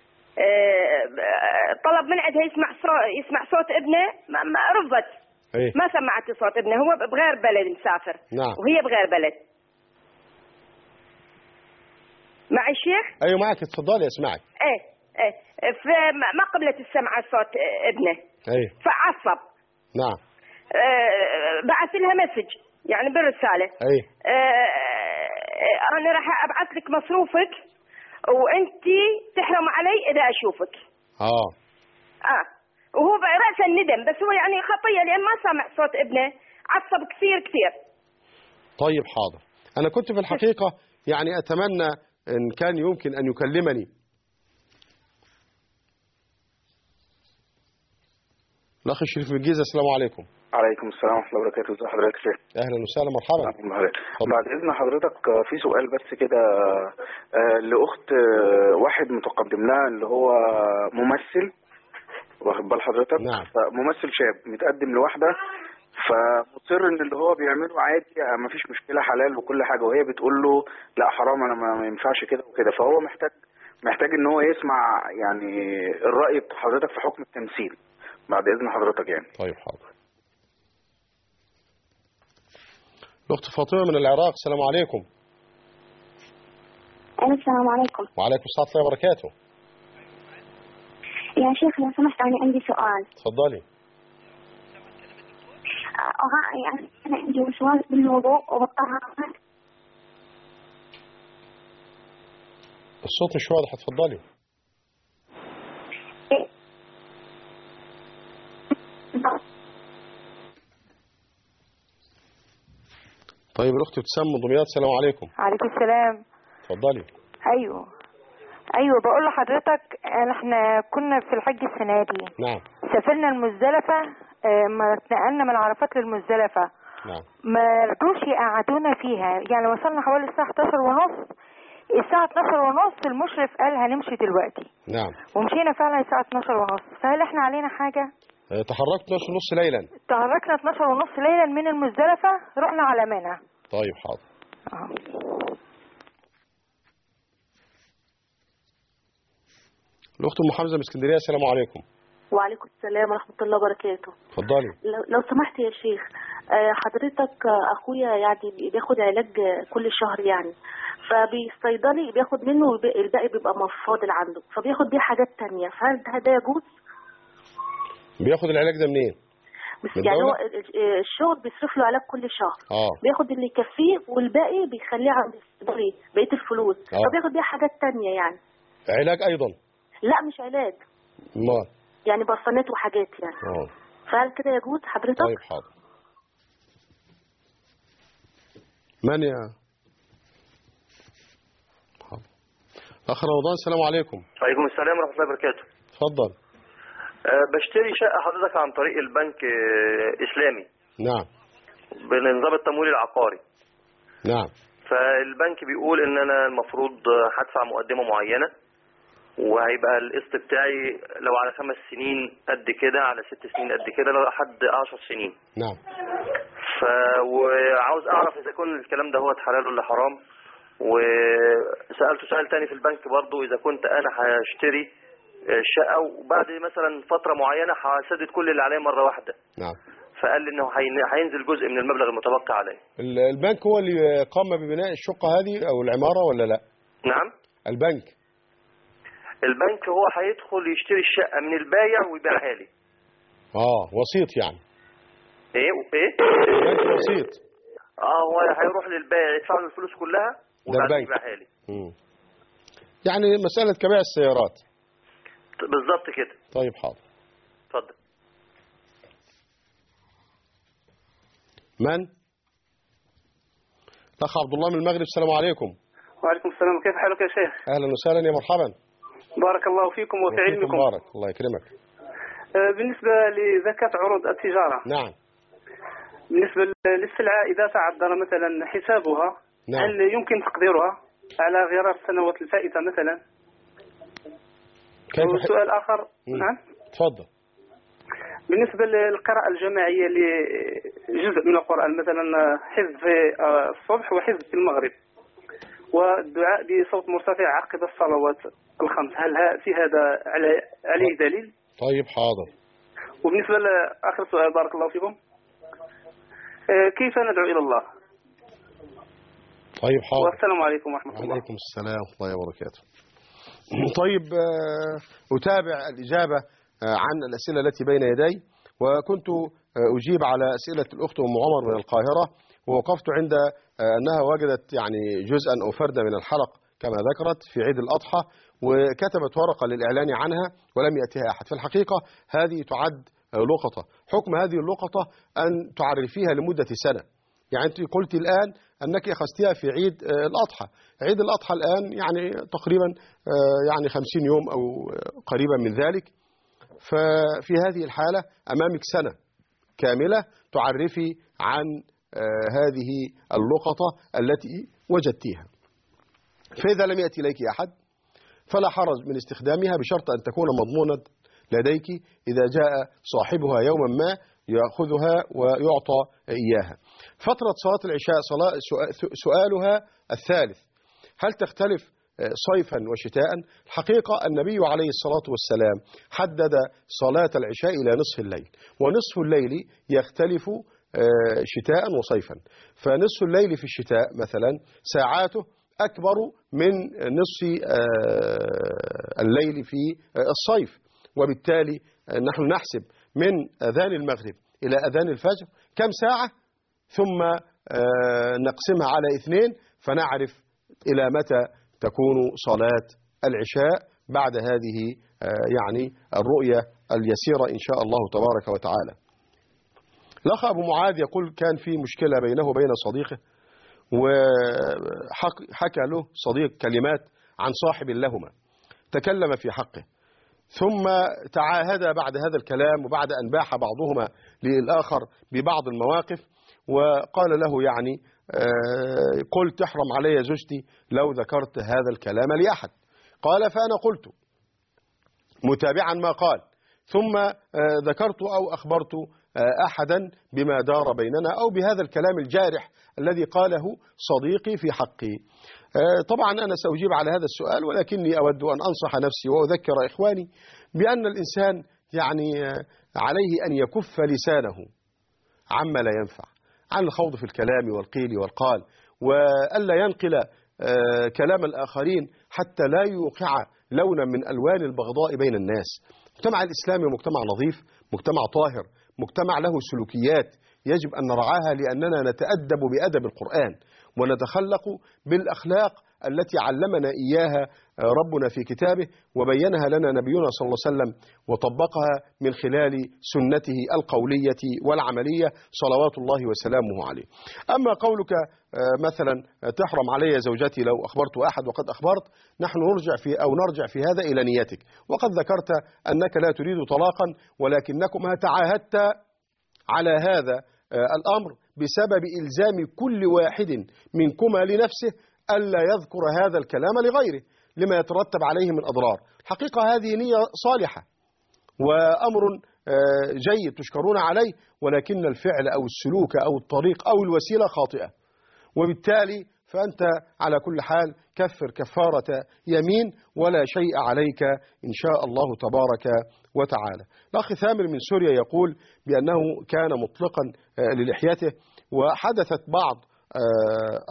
طلب من عندها يسمع صوت ابنه، ما رفضت. إيه؟ ما سمعت صوت ابنه، هو بغير بلد مسافر. نعم. وهي بغير بلد. معي الشيخ؟ أيوة معك، اتفضلي اسمعك. ايه فما قبلت السمع صوت ابنه. ايه. فعصب. نعم. بعث لها مسج يعني بالرسالة. ايه. انا راح ابعث لك مصروفك وانتي تحرم علي اذا اشوفك. وهو رأس الندم، بس هو يعني خطية لان ما سمع صوت ابنه، عصب كثير. طيب حاضر. انا كنت في الحقيقة يعني اتمنى ان كان يمكن ان يكلمني. الأخ الشريف من الجيزة. السلام عليكم. عليكم السلام ورحمة الله وبركاته. ازي حضرتك يا شيخ؟ أهلا وسهلا مرحبا. بعد إذن حضرتك في سؤال بس كده لأخت واحد متقدم لها اللي هو ممثل، واخد بال حضرتك؟ نعم. ممثل شاب متقدم لواحدة، فمصر ان اللي هو بيعمله عادي مفيش مشكلة حلال وكل حاجة، وهي بتقول له لا حرام انا ما ينفعش كده وكده، فهو محتاج ان هو يسمع يعني الرأي بتاع حضرتك في حكم التمثيل بعد إذن حضرتك يعني. طيب حاضر. الأخت فاطمة من العراق. السلام عليكم. السلام عليكم. وعليكم السلام ورحمة الله وبركاته. يا شيخ لو سمحت أنا عندي سؤال. تفضلي. يعني أنا عندي وسواس بالوضوء وبالطهارة. الصوت مش واضح، اتفضلي. طيب الأخت ابتسام من دمياط. السلام عليكم. عليكم السلام. اتفضلي. ايوه بقول لحضرتك احنا كنا في الحج السنه دي. نعم. سافرنا المزدلفه، ما اتنقلنا من عرفات للمزدلفه. نعم. ما رضوش يقعدونا فيها، يعني وصلنا حوالي الساعه 11:30. الساعه 12:30 المشرف قال هنمشي دلوقتي. نعم. ومشينا فعلا الساعه 12:30. فهل احنا علينا حاجه؟ تحركت 12:30 ليلا. تحركنا 12:30 ليلا من المزدلفه، رحنا على منى. طيب حاضر. الأخت أم حمزة من اسكندرية. السلام عليكم. وعليكم السلام ورحمة الله وبركاته. اتفضلي. لو سمحت يا شيخ، حضرتك أخويا يعني بياخد علاج كل شهر يعني، فبالصيدلي بياخد منه الباقي بيبقى فاضل عنده، فبياخد بيه حاجات تانية، فهل ده يجوز؟ بياخد العلاج ده منين؟ يعني هو الشغل بيصرف له علاج كل شهر. بياخد اللي يكفيه والباقي بيخليه عند الصيدلي بقية الفلوس. فبياخد بيه حاجات تانية يعني. علاج أيضا؟ لا مش علاج. ما يعني برفانات وحاجات يعني. فهل كده يجوز حضرتك؟ طيب حاضر. من يا حاضر. أخ رمضان. السلام عليكم. وعليكم السلام ورحمة الله وبركاته. اتفضل. بشتري شقة حضرتك عن طريق البنك إسلامي. نعم. بنظام التمويل العقاري. نعم. فالبنك بيقول ان انا المفروض هدفع مقدمة معينة، وهيبقى القسط بتاعي لو على 5 سنين قد كده، على 6 سنين قد كده، لحد 10 سنين. نعم. وعاوز اعرف اذا كان الكلام ده هو حلال ولا حرام. وسألته سؤال تاني في البنك برضو، اذا كنت انا هشتري الشقة وبعد مثلا فترة معينة هسدد كل اللي عليه مرة واحدة. نعم. فقال لي انه هينزل جزء من المبلغ المتبقي عليه. البنك هو اللي قام ببناء الشقة هذه او العمارة ولا لا؟ نعم. البنك هو هيدخل يشتري الشقة من البايع ويبيعها لي. وسيط يعني. ايه البنك وسيط. هو هيروح للبايع يدفع له الفلوس كلها وبعدين يبيعها لي. يعني مسألة كبائع السيارات بالظبط كده. طيب حاضر. اتفضل. من؟ الأخ عبد الله من المغرب. السلام عليكم. وعليكم السلام، كيف حالك يا شيخ؟ أهلا وسهلا يا مرحبا. بارك الله فيكم وفي علمكم. بارك الله يكرمك. بالنسبة لزكاة عروض التجارة، نعم، بالنسبة للسلعة إذا تعذر مثلا حسابها، نعم، هل يمكن تقديرها على غرار السنوات الفائتة مثلا؟ وسؤال آخر. نعم تفضل. بالنسبة للقراءة الجماعية لجزء من القرآن، مثلا حزب في الصبح وحزب في المغرب، والدعاء بصوت مرتفع عقب الصلوات الخمس، هل في هذا عليه دليل؟ طيب حاضر. وبالنسبة لآخر سؤال بارك الله فيكم، كيف ندعو إلى الله؟ طيب حاضر. والسلام عليكم ورحمة الله. وعليكم السلام ورحمة الله وبركاته. طيب أتابع الإجابة عن الأسئلة التي بين يدي، وكنت أجيب على أسئلة الأخت أم عمر من القاهرة، ووقفت عند أنها وجدت يعني جزءا أو فردا من الحلق كما ذكرت في عيد الأضحى، وكتبت ورقة للإعلان عنها ولم يأتها أحد. في الحقيقة هذه تعد لقطة. حكم هذه اللقطة أن تعرفيها لمدة سنة. يعني أنت قلت الآن أنك أخذتها في عيد الأضحى. عيد الأضحى الآن يعني تقريبا يعني 50 يوم أو قريبا من ذلك. ففي هذه الحالة أمامك سنة كاملة تعرفي عن هذه اللقطة التي وجدتيها. فإذا لم يأتي إليك أحد فلا حرج من استخدامها، بشرط أن تكون مضمونة لديك. إذا جاء صاحبها يوما ما يأخذها ويعطى إياها. فترة صلاة العشاء سؤالها الثالث، هل تختلف صيفا وشتاء؟ الحقيقة النبي عليه الصلاة والسلام حدد صلاة العشاء إلى نصف الليل، ونصف الليل يختلف شتاء وصيفا. فنصف الليل في الشتاء مثلا ساعاته أكبر من نصف الليل في الصيف، وبالتالي نحن نحسب من أذان المغرب إلى أذان الفجر كم ساعة، ثم نقسمها على 2 فنعرف إلى متى تكون صلاة العشاء بعد هذه يعني الرؤية اليسيرة إن شاء الله تبارك وتعالى. الأخ أبو معاذ يقول كان في مشكلة بينه وبين صديقه، وحكى له صديق كلمات عن صاحب لهما تكلم في حقه، ثم تعاهد بعد هذا الكلام وبعد أن باح بعضهما للآخر ببعض المواقف، وقال له يعني قلت تحرم علي زوجتي لو ذكرت هذا الكلام لأحد. قال فأنا قلت متابعا ما قال، ثم ذكرت أو أخبرت أحدا بما دار بيننا أو بهذا الكلام الجارح الذي قاله صديقي في حقي. طبعا أنا سأجيب على هذا السؤال، ولكني أود أن أنصح نفسي وأذكر إخواني بأن الإنسان يعني عليه أن يكف لسانه عما لا ينفع، عن الخوض في الكلام والقيل والقال، وألا ينقل كلام الآخرين حتى لا يوقع لونا من ألوان البغضاء بين الناس. المجتمع الإسلامي مجتمع نظيف، مجتمع طاهر، مجتمع له سلوكيات يجب أن نرعاها، لأننا نتأدب بأدب القرآن ونتخلق بالأخلاق التي علمنا إياها ربنا في كتابه وبينها لنا نبينا صلى الله عليه وسلم وطبقها من خلال سنته القولية والعملية صلوات الله وسلامه عليه. أما قولك مثلا تحرم علي زوجتي لو أخبرت أحد وقد أخبرت، نحن نرجع في هذا إلى نيتك، وقد ذكرت أنك لا تريد طلاقا، ولكنكما تعاهدت على هذا الأمر بسبب إلزام كل واحد منكما لنفسه ألا يذكر هذا الكلام لغيره لما يترتب عليه من أضرار. الحقيقة هذه نية صالحة وأمر جيد تشكرون عليه، ولكن الفعل أو السلوك أو الطريق أو الوسيلة خاطئة، وبالتالي فأنت على كل حال كفر كفارة يمين ولا شيء عليك إن شاء الله تبارك وتعالى. الأخ ثامر من سوريا يقول بأنه كان مطلقا للحيته، وحدثت بعض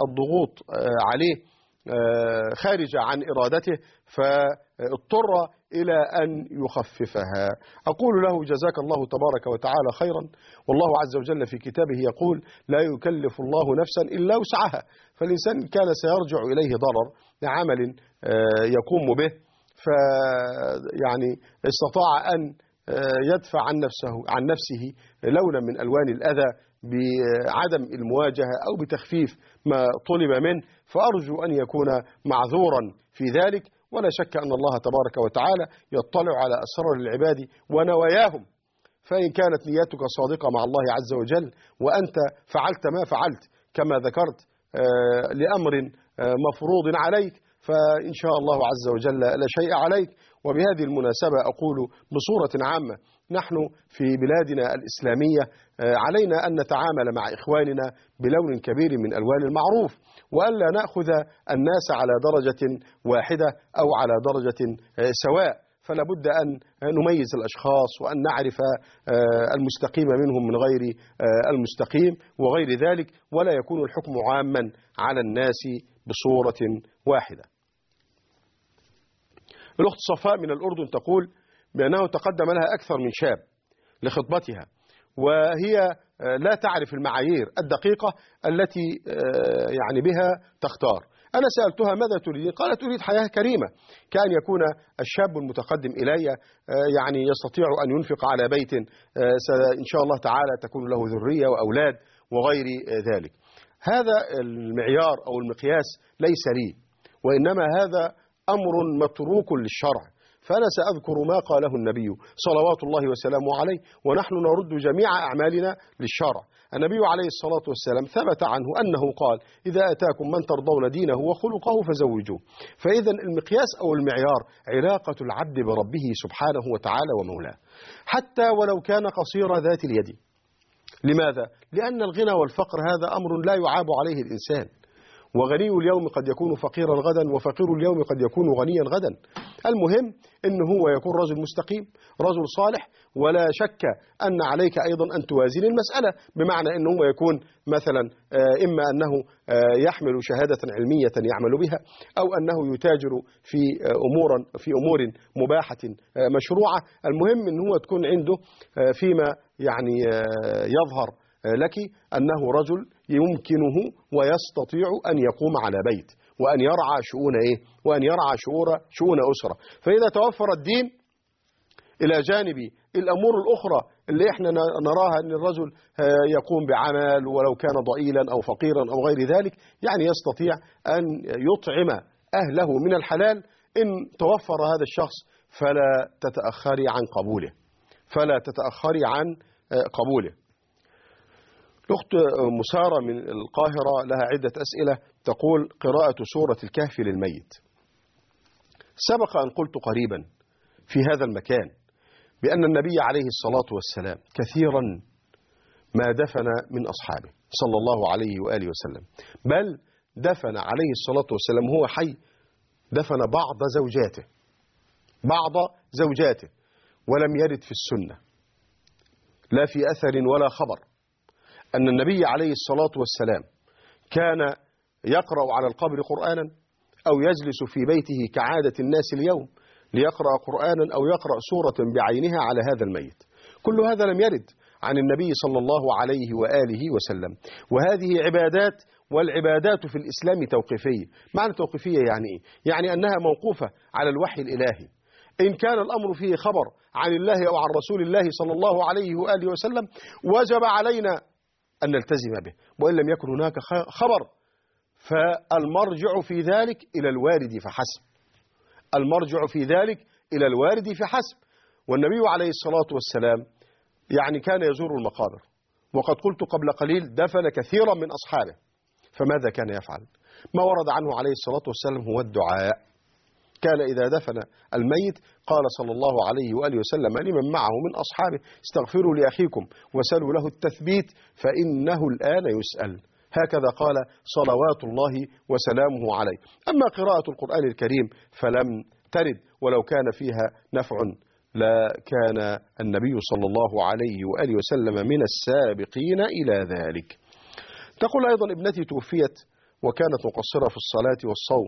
الضغوط عليه خارجة عن إرادته، فاضطر إلى أن يخففها. أقول له جزاك الله تبارك وتعالى خيرا، والله عز وجل في كتابه يقول لا يكلف الله نفسا إلا وسعها، فالإنسان كان سيرجع إليه ضرر لعمل يقوم به، فيعني استطاع أن يدفع عن نفسه لونا من ألوان الأذى بعدم المواجهة أو بتخفيف ما طلب منه، فأرجو أن يكون معذورا في ذلك. ولا شك أن الله تبارك وتعالى يطلع على أسرار العباد ونواياهم، فإن كانت نيتك صادقة مع الله عز وجل وأنت فعلت ما فعلت كما ذكرت لأمر مفروض عليك، فإن شاء الله عز وجل لا شيء عليك. وبهذه المناسبة أقول بصورة عامة، نحن في بلادنا الإسلامية علينا أن نتعامل مع إخواننا بلون كبير من ألوان المعروف، وألا نأخذ الناس على درجة واحدة أو على درجة سواء، فلا بد أن نميز الأشخاص وأن نعرف المستقيم منهم من غير المستقيم وغير ذلك، ولا يكون الحكم عاما على الناس بصورة واحدة. الأخت صفاء من الأردن تقول بأنه تقدم لها أكثر من شاب لخطبتها، وهي لا تعرف المعايير الدقيقة التي يعني بها تختار. أنا سألتها ماذا تريد؟ قالت أريد حياة كريمة، كأن يكون الشاب المتقدم إلي يعني يستطيع أن ينفق على بيت إن شاء الله تعالى تكون له ذرية وأولاد وغير ذلك. هذا المعيار أو المقياس ليس لي، وإنما هذا أمر متروك للشرع. فأنا سأذكر ما قاله النبي صلوات الله وسلامه عليه، ونحن نرد جميع أعمالنا للشرع. النبي عليه الصلاة والسلام ثبت عنه أنه قال إذا أتاكم من ترضون دينه وخلقه فزوجوه. فإذا المقياس أو المعيار علاقة العبد بربه سبحانه وتعالى ومولاه، حتى ولو كان قصير ذات اليد. لماذا؟ لأن الغنى والفقر هذا أمر لا يعاب عليه الإنسان، وغني اليوم قد يكون فقيرا غدا، وفقير اليوم قد يكون غنيا غدا. المهم أنه هو يكون رجل مستقيم، رجل صالح، ولا شك أن عليك أيضا أن توازن المسألة، بمعنى أنه يكون مثلا إما أنه يحمل شهادة علمية يعمل بها، أو أنه يتاجر في أمور مباحة مشروعة. المهم أنه تكون عنده فيما يعني يظهر لك أنه رجل يمكنه ويستطيع أن يقوم على بيت وأن يرعى شؤون وأن يرعى شؤون أسرة. فإذا توفر الدين إلى جانب الأمور الأخرى اللي احنا نراها أن الرجل يقوم بعمل ولو كان ضئيلا أو فقيرا أو غير ذلك، يعني يستطيع أن يطعم أهله من الحلال، إن توفر هذا الشخص فلا تتأخري عن قبوله. الأخت مسارة من القاهرة لها عدة أسئلة، تقول قراءة سورة الكهف للميت. سبق أن قلت قريبا في هذا المكان بأن النبي عليه الصلاة والسلام كثيرا ما دفن من أصحابه صلى الله عليه وآله وسلم، بل دفن عليه الصلاة والسلام هو حي، دفن بعض زوجاته، ولم يرد في السنة لا في أثر ولا خبر أن النبي عليه الصلاة والسلام كان يقرأ على القبر قرآنا أو يجلس في بيته كعادة الناس اليوم ليقرأ قرآنا أو يقرأ سورة بعينها على هذا الميت. كل هذا لم يرد عن النبي صلى الله عليه وآله وسلم. وهذه عبادات، والعبادات في الإسلام توقيفية. معنى توقيفية يعني إيه؟ يعني أنها موقوفة على الوحي الإلهي. إن كان الأمر فيه خبر عن الله أو عن رسول الله صلى الله عليه وآله وسلم وجب علينا أن نلتزم به، وإن لم يكن هناك خبر فالمرجع في ذلك إلى الوارد في حسب. والنبي عليه الصلاة والسلام يعني كان يزور المقابر، وقد قلت قبل قليل دفن كثيرا من أصحابه، فماذا كان يفعل؟ ما ورد عنه عليه الصلاة والسلام هو الدعاء. كان إذا دفن الميت قال صلى الله عليه وآله وسلم لمن معه من أصحابه استغفروا لأخيكم وسلوا له التثبيت فإنه الآن يسأل. هكذا قال صلوات الله وسلامه عليه. أما قراءة القرآن الكريم فلم ترد، ولو كان فيها نفع لكان النبي صلى الله عليه وآله وسلم من السابقين إلى ذلك. تقول أيضا ابنتي توفيت وكانت مقصرة في الصلاة والصوم،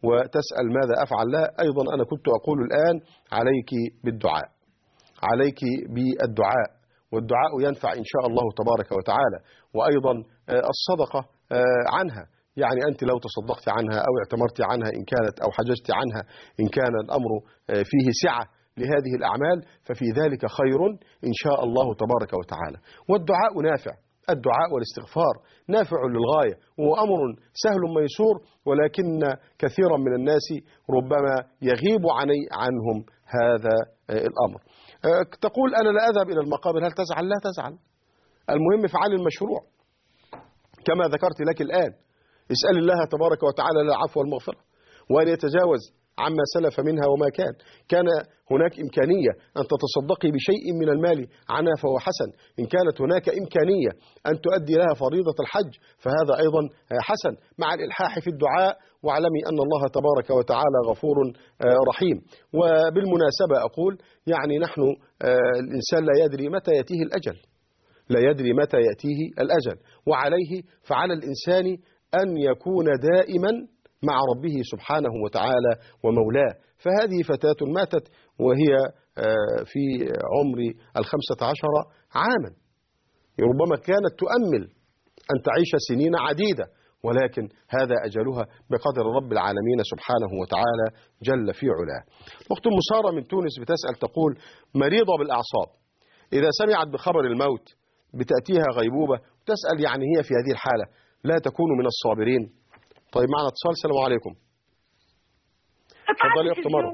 وتسأل ماذا أفعل لها. أيضا أنا كنت أقول الآن عليك بالدعاء، عليك بالدعاء، والدعاء ينفع إن شاء الله تبارك وتعالى. وأيضا الصدقة عنها، يعني أنت لو تصدقت عنها أو اعتمرت عنها إن كانت، أو حججت عنها إن كان الأمر فيه سعة لهذه الأعمال، ففي ذلك خير إن شاء الله تبارك وتعالى. والدعاء نافع، الدعاء والاستغفار نافع للغاية، وهو أمر سهل ميسور، ولكن كثيرا من الناس ربما يغيب عنهم هذا الأمر. تقول أنا لا أذهب إلى المقابر، هل تزعل؟ لا تزعل، المهم افعل المشروع كما ذكرت لك الآن. اسأل الله تبارك وتعالى العفو والمغفرة، وأن يتجاوز عما سلف منها وما كان هناك إمكانية أن تتصدقي بشيء من المال عنها فهو حسن. إن كانت هناك إمكانية أن تؤدي لها فريضة الحج فهذا أيضا حسن، مع الإلحاح في الدعاء، واعلمي أن الله تبارك وتعالى غفور رحيم. وبالمناسبة أقول يعني نحن الإنسان لا يدري متى يأتيه الأجل، لا يدري متى يأتيه الأجل، وعليه فعلى الإنسان أن يكون دائما مع ربه سبحانه وتعالى ومولاه. فهذه فتاة ماتت وهي في عمر 15 عاما، ربما كانت تؤمل أن تعيش سنين عديدة، ولكن هذا أجلها بقدر رب العالمين سبحانه وتعالى جل في علاه. أخت مسارة من تونس بتسأل تقول مريضة بالأعصاب، إذا سمعت بخبر الموت بتأتيها غيبوبة، تسأل يعني هي في هذه الحالة لا تكون من الصابرين؟ طيب معنا اتصال. السلام عليكم. اتفضلي يا اخت مروه،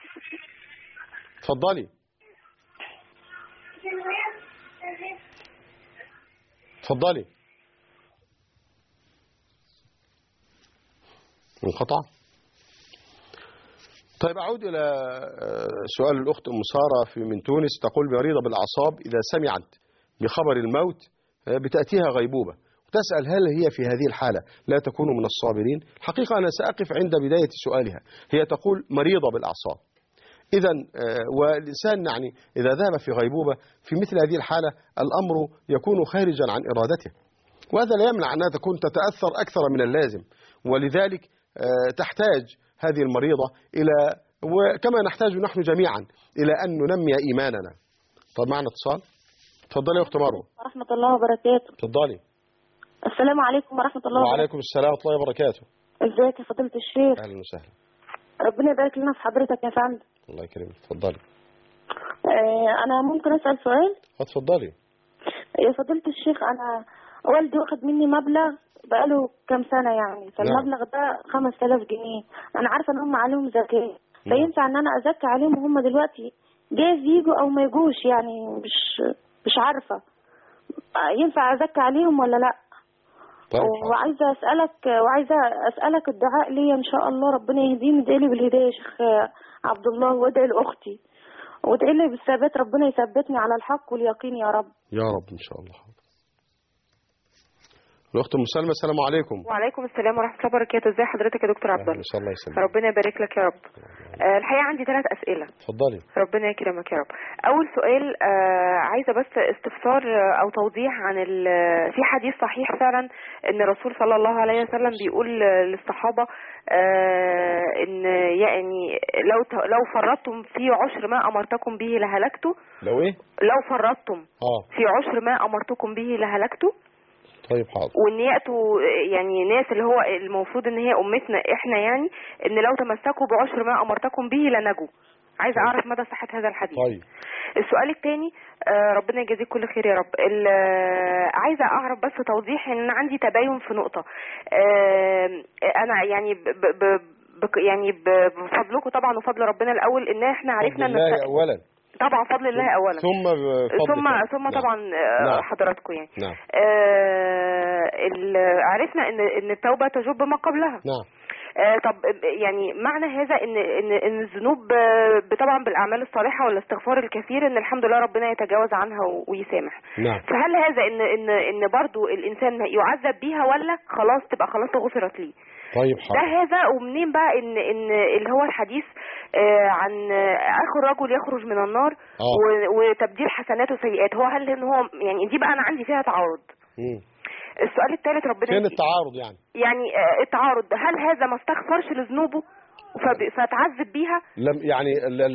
اتفضلي اتفضلي. انقطع. طيب أعود إلى سؤال الأخت أم سارة من تونس، تقول مريضة بالأعصاب إذا سمعت بخبر الموت بتأتيها غيبوبة، تسأل هل هي في هذه الحالة لا تكون من الصابرين؟ الحقيقة أنا سأقف عند بداية سؤالها. هي تقول مريضة بالأعصاب، إذا والإنسان يعني إذا ذهب في غيبوبة في مثل هذه الحالة الأمر يكون خارجا عن إرادته، وهذا لا يمنع أنها تكون تتأثر أكثر من اللازم، ولذلك تحتاج هذه المريضة إلى، وكما نحتاج نحن جميعا، إلى أن ننمي إيماننا. طب معنا اتصال. تفضلي يا أخت مروه. ورحمة الله وبركاته. تفضلي. السلام عليكم ورحمة الله وبركاته. وعليكم السلام ورحمة الله وبركاته. ازيك يا فضيلة الشيخ؟ أهلا وسهلا. ربنا يبارك لنا في حضرتك يا فندم. الله يكرمك. تفضلي. أنا ممكن أسأل سؤال؟ اتفضلي. يا فضيلة الشيخ، أنا والدي واخد مني مبلغ بقاله كام سنة يعني، فالمبلغ ده 5000 جنيه. أنا عارفة إن هم عليهم زكاة، فينفع إن أنا أزكي عليهم وهم دلوقتي جايز يجوا أو ما يجوش؟ يعني مش عارفة ينفع أزكي عليهم ولا لأ؟ وعايزة أسألك الدعاء ليا إن شاء الله، ربنا يهديني، ادعي لي بالهداية يا شيخ عبد الله، وادعي لأختي، وادعي لي بالثبات، ربنا يثبتني على الحق واليقين يا رب. يا رب إن شاء الله. الأخت أم سلمى، السلام عليكم. وعليكم السلام ورحمة الله وبركاته. ازي حضرتك يا دكتور عبد الله؟ إن شاء الله يسلمك. ربنا يبارك لك يا رب. الحقيقة عندي 3 أسئلة. اتفضلي. ربنا يكرمك يا رب. أول سؤال، عايزة بس استفسار أو توضيح عن في حديث صحيح فعلا إن الرسول صلى الله عليه وسلم بيقول للصحابة إن يعني لو فرطتم في عشر ما أمرتكم به لهلكتوا. لو إيه؟ لو فرطتم في عشر ما أمرتكم به لهلكتوا. طيب حاضر. وان ياتوا يعني ناس اللي هو المفروض ان هي امتنا احنا، يعني ان لو تمسكوا بعشر ما امرتكم به لنجوا. عايزه اعرف مدى صحه هذا الحديث. طيب. السؤال الثاني، ربنا يجازيك كل خير يا رب، عايزه اعرف بس توضيح ان عندي تباين في نقطه. انا يعني يعني بفضلكم طبعا وفضل ربنا الاول ان احنا عرفنا ان اولا طبعا فضل الله اولا، ثم طبعا نعم. حضراتكم يعني نعم. عرفنا ان التوبه تجب ما قبلها. نعم. طب يعني معنى هذا ان الذنوب طبعا بالاعمال الصالحه والاستغفار الكثير ان الحمد لله ربنا يتجاوز عنها ويسامح. نعم. فهل هذا ان برضو الانسان يعذب بيها ولا خلاص تبقى خلاص غفرت ليه؟ طيب ده هذا. ومنين بقى ان اللي هو الحديث عن اخر رجل يخرج من النار وتبديل حسنات وسيئات، هل ان هو يعني دي بقى انا عندي فيها تعارض. السؤال الثالث، ربنا فين التعارض يعني؟ يعني التعارض، هل هذا ما استغفرش لذنوبه فتعذب بيها. لم يعني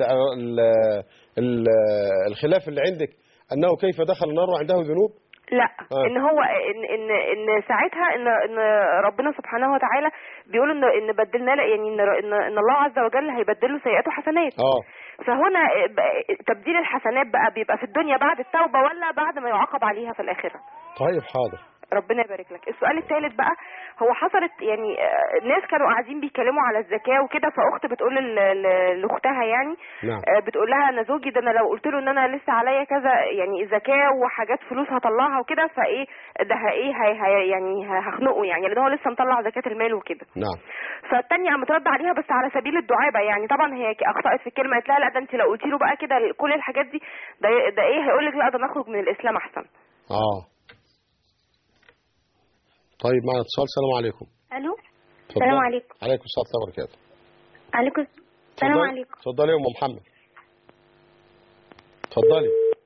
الخلاف اللي عندك انه كيف دخل النار وعنده ذنوب؟ لا ان هو ان ساعتها ان ربنا سبحانه وتعالى بيقول ان بدلنا يعني ان الله عز وجل هيبدله سيئاته حسنات. فهنا تبديل الحسنات بقى بيبقى في الدنيا بعد التوبة ولا بعد ما يعاقب عليها في الآخرة؟ طيب حاضر. ربنا يبارك لك. السؤال الثالث بقى، هو حصلت يعني ناس كانوا قاعدين بيتكلموا على الزكاة وكده، فأخت بتقول لأختها يعني بتقول لها أنا زوجي ده أنا لو قلت له إن أنا لسه عليا كذا يعني زكاة وحاجات فلوس هطلعها وكده فإيه ده يعني هخنقه يعني لأن هو لسه مطلع زكاة المال وكده. نعم. فالتانية قامت رد عليها بس على سبيل الدعابة يعني، طبعا هي أخطأت في الكلمة، قالت لها لا ده أنت لو قلتي له بقى كده كل الحاجات دي ده إيه هيقول لك لا ده نخرج من الإسلام أحسن. طيب معنا اتصال. السلام عليكم. الو السلام عليكم. عليكم السلام ورحمه الله وبركاته. عليكم السلام عليكم. اتفضلي يا ام محمد. اتفضلي.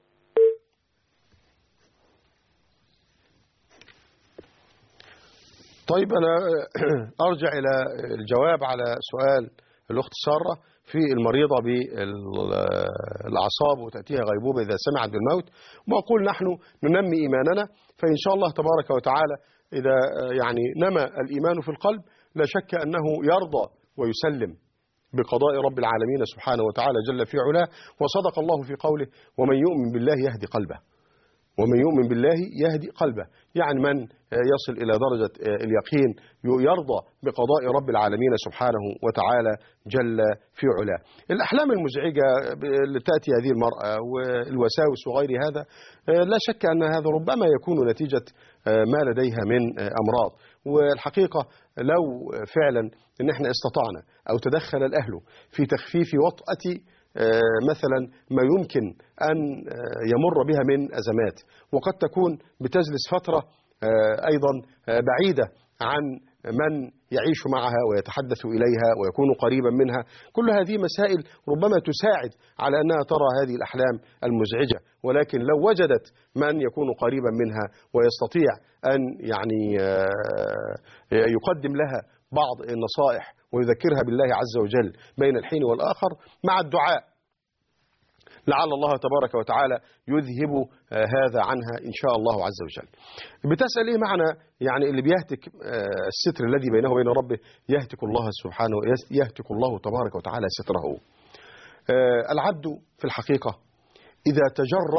طيب انا ارجع الى الجواب على سؤال الاخت ساره في المريضه بالاعصاب وتاتيها غيبوبه اذا سمعت بالموت، واقول نحن ننمي ايماننا، فان شاء الله تبارك وتعالى إذا يعني نمى الإيمان في القلب لا شك أنه يرضى ويسلم بقضاء رب العالمين سبحانه وتعالى جل في علاه. وصدق الله في قوله ومن يؤمن بالله يهدي قلبه، ومن يؤمن بالله يهدي قلبه، يعني من يصل إلى درجة اليقين يرضى بقضاء رب العالمين سبحانه وتعالى جل في علاه. الأحلام المزعجة اللي تأتي هذه المرأة والوساوس وغير هذا لا شك أن هذا ربما يكون نتيجة ما لديها من أمراض، والحقيقة لو فعلا إن احنا استطعنا أو تدخل الأهل في تخفيف وطأة مثلا ما يمكن أن يمر بها من أزمات، وقد تكون بتجلس فترة أيضا بعيدة عن من يعيش معها ويتحدث إليها ويكون قريبا منها، كل هذه مسائل ربما تساعد على أنها ترى هذه الأحلام المزعجة. ولكن لو وجدت من يكون قريبا منها ويستطيع أن يعني يقدم لها بعض النصائح ويذكرها بالله عز وجل بين الحين والآخر مع الدعاء، لعل الله تبارك وتعالى يذهب هذا عنها إن شاء الله عز وجل. بتسأل إيه معنى يعني اللي بيهتك الستر الذي بينه وبين ربه يهتك الله سبحانه يهتك الله تبارك وتعالى ستره. العبد في الحقيقة إذا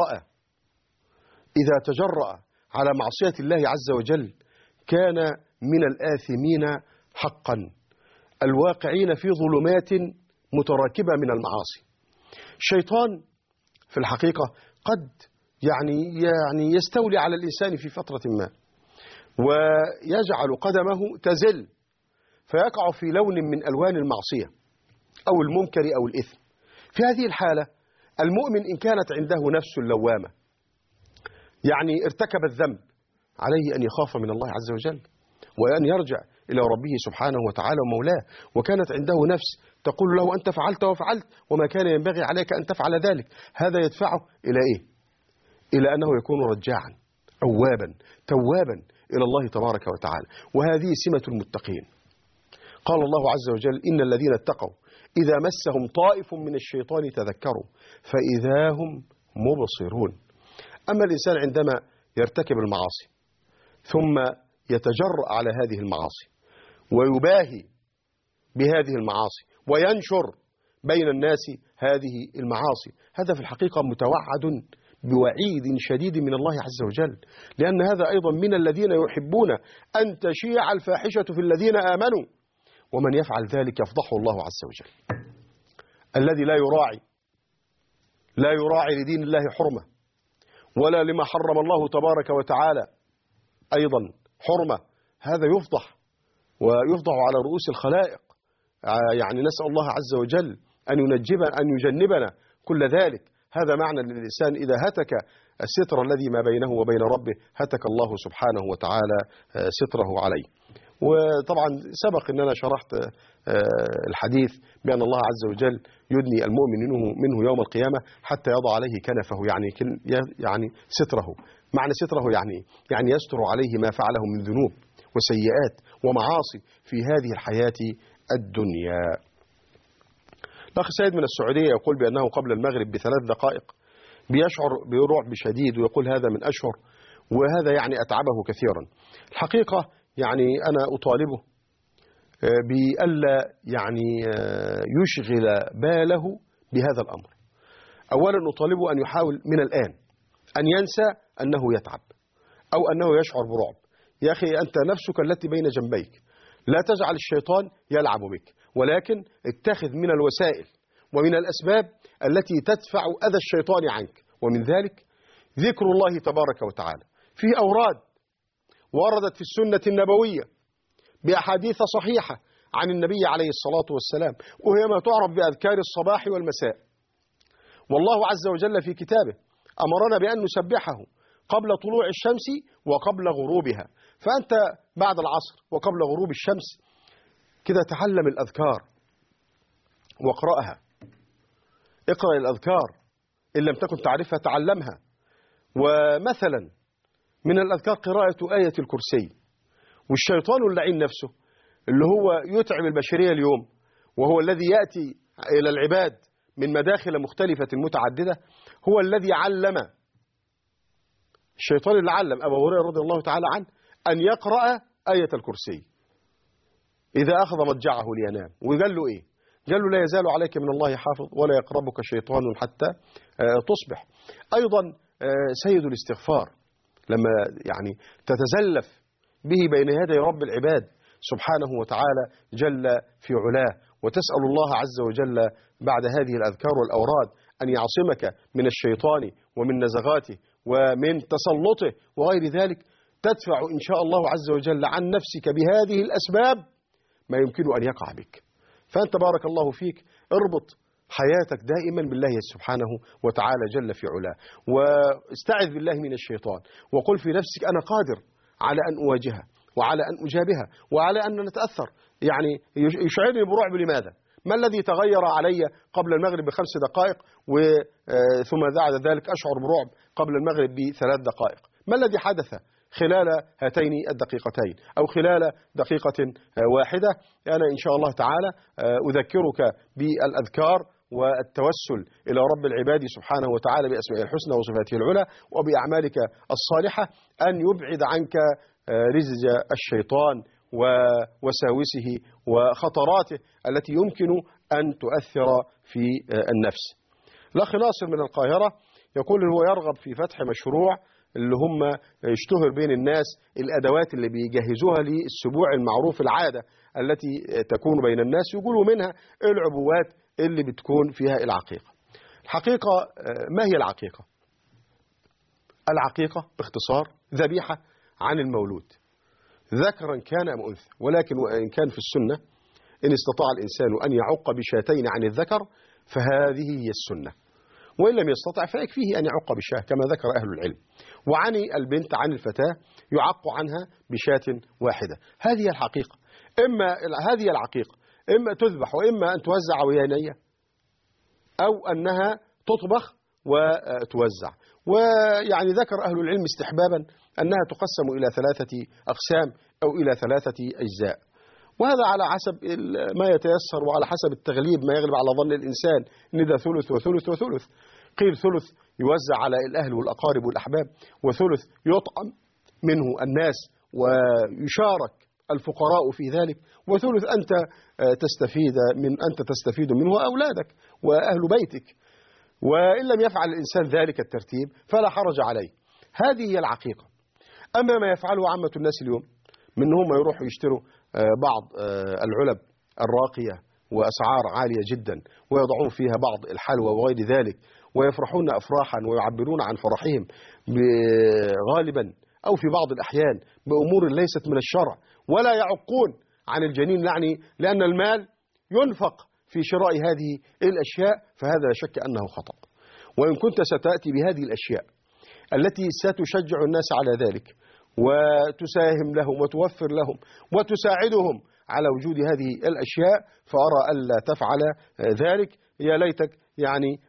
تجرأ على معصية الله عز وجل كان من الآثمين حقا الواقعين في ظلمات متراكبة من المعاصي. الشيطان في الحقيقة قد يعني يستولي على الإنسان في فترة ما ويجعل قدمه تزل فيقع في لون من ألوان المعصية أو المنكر أو الإثم. في هذه الحالة المؤمن إن كانت عنده نفس لوامة يعني ارتكب الذنب عليه أن يخاف من الله عز وجل وأن يرجع إلى ربه سبحانه وتعالى ومولاه، وكانت عنده نفس تقول له أنت فعلت وفعلت وما كان ينبغي عليك أن تفعل ذلك، هذا يدفعه إلى إيه؟ إلى أنه يكون رجاعا أوابا توابا إلى الله تبارك وتعالى، وهذه سمة المتقين. قال الله عز وجل إن الذين اتقوا إذا مسهم طائف من الشيطان تذكروا فإذا هم مبصرون. أما الإنسان عندما يرتكب المعاصي ثم يتجرأ على هذه المعاصي ويباهي بهذه المعاصي وينشر بين الناس هذه المعاصي، هذا في الحقيقة متوعد بوعيد شديد من الله عز وجل، لأن هذا أيضا من الذين يحبون أن تشيع الفاحشة في الذين آمنوا، ومن يفعل ذلك يفضحه الله عز وجل. الذي لا يراعي لدين الله حرمة ولا لما حرم الله تبارك وتعالى أيضا حرمة، هذا يفضح ويفضح على رؤوس الخلائق. يعني نسأل الله عز وجل أن يجنبنا كل ذلك. هذا معنى للإنسان إذا هتك الستر الذي ما بينه وبين ربه هتك الله سبحانه وتعالى ستره عليه. وطبعا سبق أننا شرحت الحديث بأن الله عز وجل يدني المؤمن منه يوم القيامة حتى يضع عليه كنفه، يعني ستره. معنى ستره يعني يستر عليه ما فعله من ذنوب وسيئات ومعاصي في هذه الحياة الدنيا. الأخ سيد من السعودية يقول بأنه قبل المغرب ب3 دقائق بيشعر برعب شديد، ويقول هذا من أشهر، وهذا يعني أتعبه كثيرا. الحقيقة يعني أنا أطالبه بألا يعني يشغل باله بهذا الأمر. أولا أطالبه أن يحاول من الآن أن ينسى أنه يتعب أو أنه يشعر برعب. يا أخي أنت نفسك التي بين جنبيك، لا تجعل الشيطان يلعب بك، ولكن اتخذ من الوسائل ومن الأسباب التي تدفع أذى الشيطان عنك، ومن ذلك ذكر الله تبارك وتعالى. في أوراد وردت في السنة النبوية بأحاديث صحيحة عن النبي عليه الصلاة والسلام، وهي ما تعرف بأذكار الصباح والمساء. والله عز وجل في كتابه أمرنا بأن نسبحه قبل طلوع الشمس وقبل غروبها. فأنت بعد العصر وقبل غروب الشمس كده تعلم الأذكار واقرأها. اقرأ الأذكار إن لم تكن تعرفها تعلمها. ومثلا من الأذكار قراءة آية الكرسي. والشيطان اللعين نفسه اللي هو يتعب البشرية اليوم، وهو الذي يأتي إلى العباد من مداخل مختلفة متعددة، هو الذي علم، الشيطان اللي علم أبو هريرة رضي الله تعالى عنه أن يقرأ آية الكرسي إذا أخذ مضجعه لينام. وقال له إيه؟ قال له لا يزال عليك من الله حافظ ولا يقربك شيطان حتى تصبح. أيضا سيد الاستغفار لما يعني تتزلف به بين يدي رب العباد سبحانه وتعالى جل في علاه، وتسأل الله عز وجل بعد هذه الأذكار والأوراد أن يعصمك من الشيطان ومن نزغاته ومن تسلطه وغير ذلك، تدفع إن شاء الله عز وجل عن نفسك بهذه الأسباب ما يمكن أن يقع بك. فأنت بارك الله فيك اربط حياتك دائما بالله سبحانه وتعالى جل في علاه، واستعذ بالله من الشيطان، وقل في نفسك أنا قادر على أن أواجهها وعلى أن أجابها وعلى أن نتأثر. يعني يشعرني برعب لماذا؟ ما الذي تغير علي قبل المغرب ب5 دقائق ثم بعد ذلك أشعر برعب قبل المغرب ب3 دقائق؟ ما الذي حدث خلال هاتين الدقيقتين أو خلال دقيقة واحدة؟ أنا إن شاء الله تعالى أذكرك بالأذكار والتوسل إلى رب العباد سبحانه وتعالى بأسمائه الحسنى وصفاته العلى وبأعمالك الصالحة أن يبعد عنك رزج الشيطان ووساوسه وخطراته التي يمكن أن تؤثر في النفس. الأخ ناصر من القاهرة يقول هو يرغب في فتح مشروع اللي هم يشتهر بين الناس الأدوات اللي بيجهزوها للسبوع المعروف العادة التي تكون بين الناس، يقولوا منها العبوات اللي بتكون فيها العقيقة. الحقيقة ما هي العقيقة؟ العقيقة باختصار ذبيحة عن المولود ذكرا كان أم أنثى، ولكن وإن كان في السنة إن استطاع الإنسان أن يعق بشاتين عن الذكر فهذه هي السنة، وإن لم يستطع فيكفيه أن يعق بشاة كما ذكر أهل العلم. وعن البنت عن الفتاة يعق عنها بشاة واحدة. هذه الحقيقة، إما هذه العقيقة إما تذبح وإما أن توزع ويانية أو أنها تطبخ وتوزع. ويعني ذكر أهل العلم استحبابا أنها تقسم إلى 3 أقسام أو إلى 3 أجزاء، وهذا على حسب ما يتيسر وعلى حسب التغليب ما يغلب على ظن الإنسان إن ده ثلث وثلث وثلث. قيل ثلث يوزع على الأهل والأقارب والأحباب، وثلث يطعم منه الناس ويشارك الفقراء في ذلك، وثلث أنت تستفيد منه أولادك وأهل بيتك. وإن لم يفعل الإنسان ذلك الترتيب فلا حرج عليه. هذه هي العقيقة. أما ما يفعله عامة الناس اليوم من هم يروحوا يشتروا بعض العلب الراقية وأسعار عالية جدا ويضعون فيها بعض الحلوى وغير ذلك، ويفرحون أفراحا ويعبرون عن فرحهم غالبا أو في بعض الأحيان بأمور ليست من الشرع، ولا يعقون عن الجنين يعني لأن المال ينفق في شراء هذه الأشياء، فهذا لا شك أنه خطأ. وإن كنت ستأتي بهذه الأشياء التي ستشجع الناس على ذلك وتساهم لهم وتوفر لهم وتساعدهم على وجود هذه الأشياء، فأرى ألا تفعل ذلك. يا ليتك يعني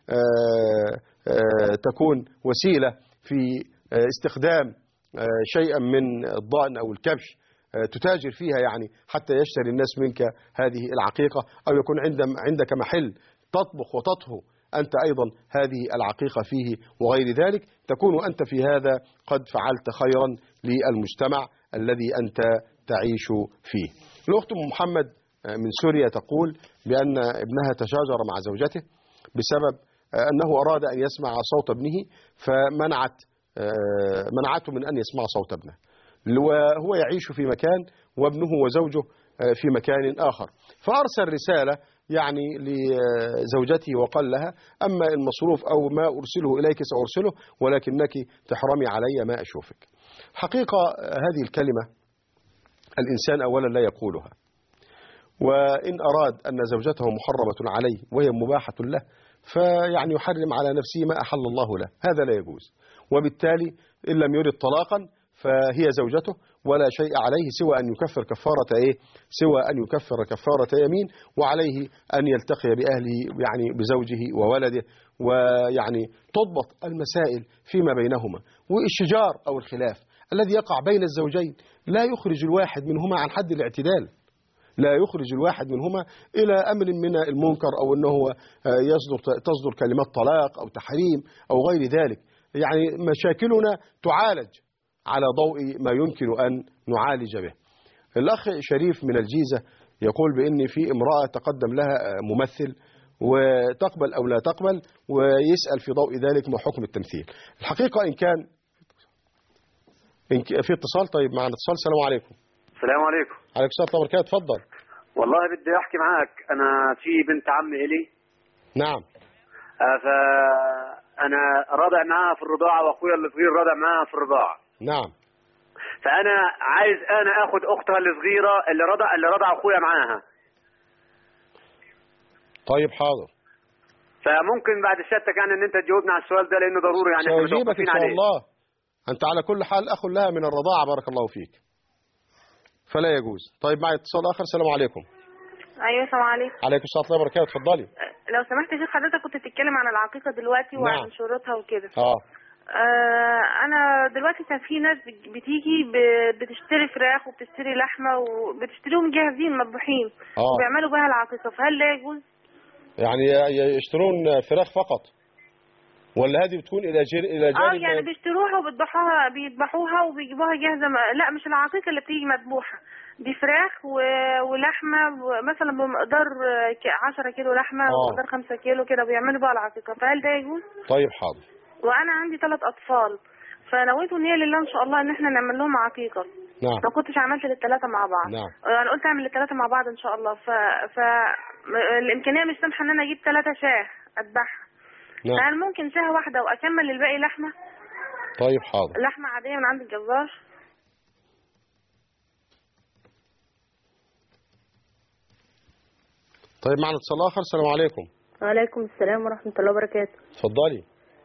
تكون وسيلة في استخدام شيئا من الضأن أو الكبش تتاجر فيها يعني حتى يشتري الناس منك هذه العقيقة، أو يكون عندك محل تطبخ وتطهو أنت أيضا هذه العقيقة فيه وغير ذلك، تكون أنت في هذا قد فعلت خيرا للمجتمع الذي أنت تعيش فيه. الأخت محمد من سوريا تقول بأن ابنها تشاجر مع زوجته بسبب أنه أراد أن يسمع صوت ابنه، منعته من أن يسمع صوت ابنه، وهو يعيش في مكان وابنه وزوجه في مكان آخر، فأرسل رسالة يعني لزوجته وقال لها: أما المصروف أو ما أرسله إليك سأرسله، ولكنك تحرمي علي ما أشوفك. حقيقة هذه الكلمة الإنسان أولا لا يقولها، وإن أراد أن زوجته محرمة عليه وهي مباحة له فيعني يحرم على نفسه ما أحل الله له، هذا لا يجوز. وبالتالي إن لم يرد طلاقا فهي زوجته ولا شيء عليه سوى أن يكفر كفارة يمين، وعليه أن يلتقي بأهله يعني بزوجه وولده، ويعني تضبط المسائل فيما بينهما. والشجار أو الخلاف الذي يقع بين الزوجين لا يخرج الواحد منهما عن حد الاعتدال، لا يخرج الواحد منهما إلى أمر من المنكر، أو أنه تصدر كلمات طلاق أو تحريم أو غير ذلك. يعني مشاكلنا تعالج على ضوء ما يمكن أن نعالج به. الأخ شريف من الجيزة يقول بأن في امرأة تقدم لها ممثل وتقبل أو لا تقبل، ويسأل في ضوء ذلك ما حكم التمثيل. الحقيقة إن كان في اتصال. طيب معنا اتصال. السلام عليكم. السلام عليكم. عليكم السلام ورحمة الله وبركاته. اتفضل. والله بدي أحكي معك، أنا في بنت عمي إلي. نعم. فأنا راضع معها في الرضاعة، وأخويا الصغير راضع معها في الرضاعة. نعم. فأنا عايز أخذ أختها الصغيرة اللي رضع أخويا معاها. طيب حاضر. فممكن بعد سيادتك يعني إن أنت تجاوبنا على السؤال ده، لأنه ضروري يعني. سأجيبك إن شاء الله. أنت على كل حال أخ لها من الرضاعة، بارك الله فيك، فلا يجوز. طيب معي اتصال آخر. السلام عليكم. ايوه السلام عليكم. عليكم السلام ورحمة الله وبركاته. اتفضلي. لو سمحت يا شيخ، حضرتك كنت بتتكلم عن العقيقة دلوقتي وعن شروطها وكده. انا دلوقتي كان في ناس بتيجي بتشتري فراخ وبتشتري لحمة وبتشتريهم جاهزين مذبوحين وبيعملوا بها العقيقة، فهل ده يجوز؟ يعني يشترون فراخ فقط ولا هذه بتكون الى جانب يعني بيشتروها بيذبحوها وبيجيبوها جاهزة. لا مش العقيقة اللي بتيجي مذبوحة، دي فراخ ولحمة مثلا بمقدار 10 كيلو لحمة ومقدار 5 كيلو كده، بيعملوا بقى العقيقة، فهل ده يجوز؟ طيب حاضر. وانا عندي 3 اطفال، فنويت ان هي لله ان شاء الله ان احنا نعمل لهم عقيقة. نعم. ما كنتش عملت لل3 مع بعض. نعم. انا قلت اعمل لل3 مع بعض ان شاء الله. الامكانية مش سامحة ان انا اجيب 3 شاه اذبحها. نعم. هل ممكن شاه واحدة واكمل الباقي لحمة؟ طيب حاضر. لحمة عادية من عند الجزار. طيب معنا اتصال آخر. السلام عليكم. وعليكم السلام ورحمة الله وبركاته. اتفضلي.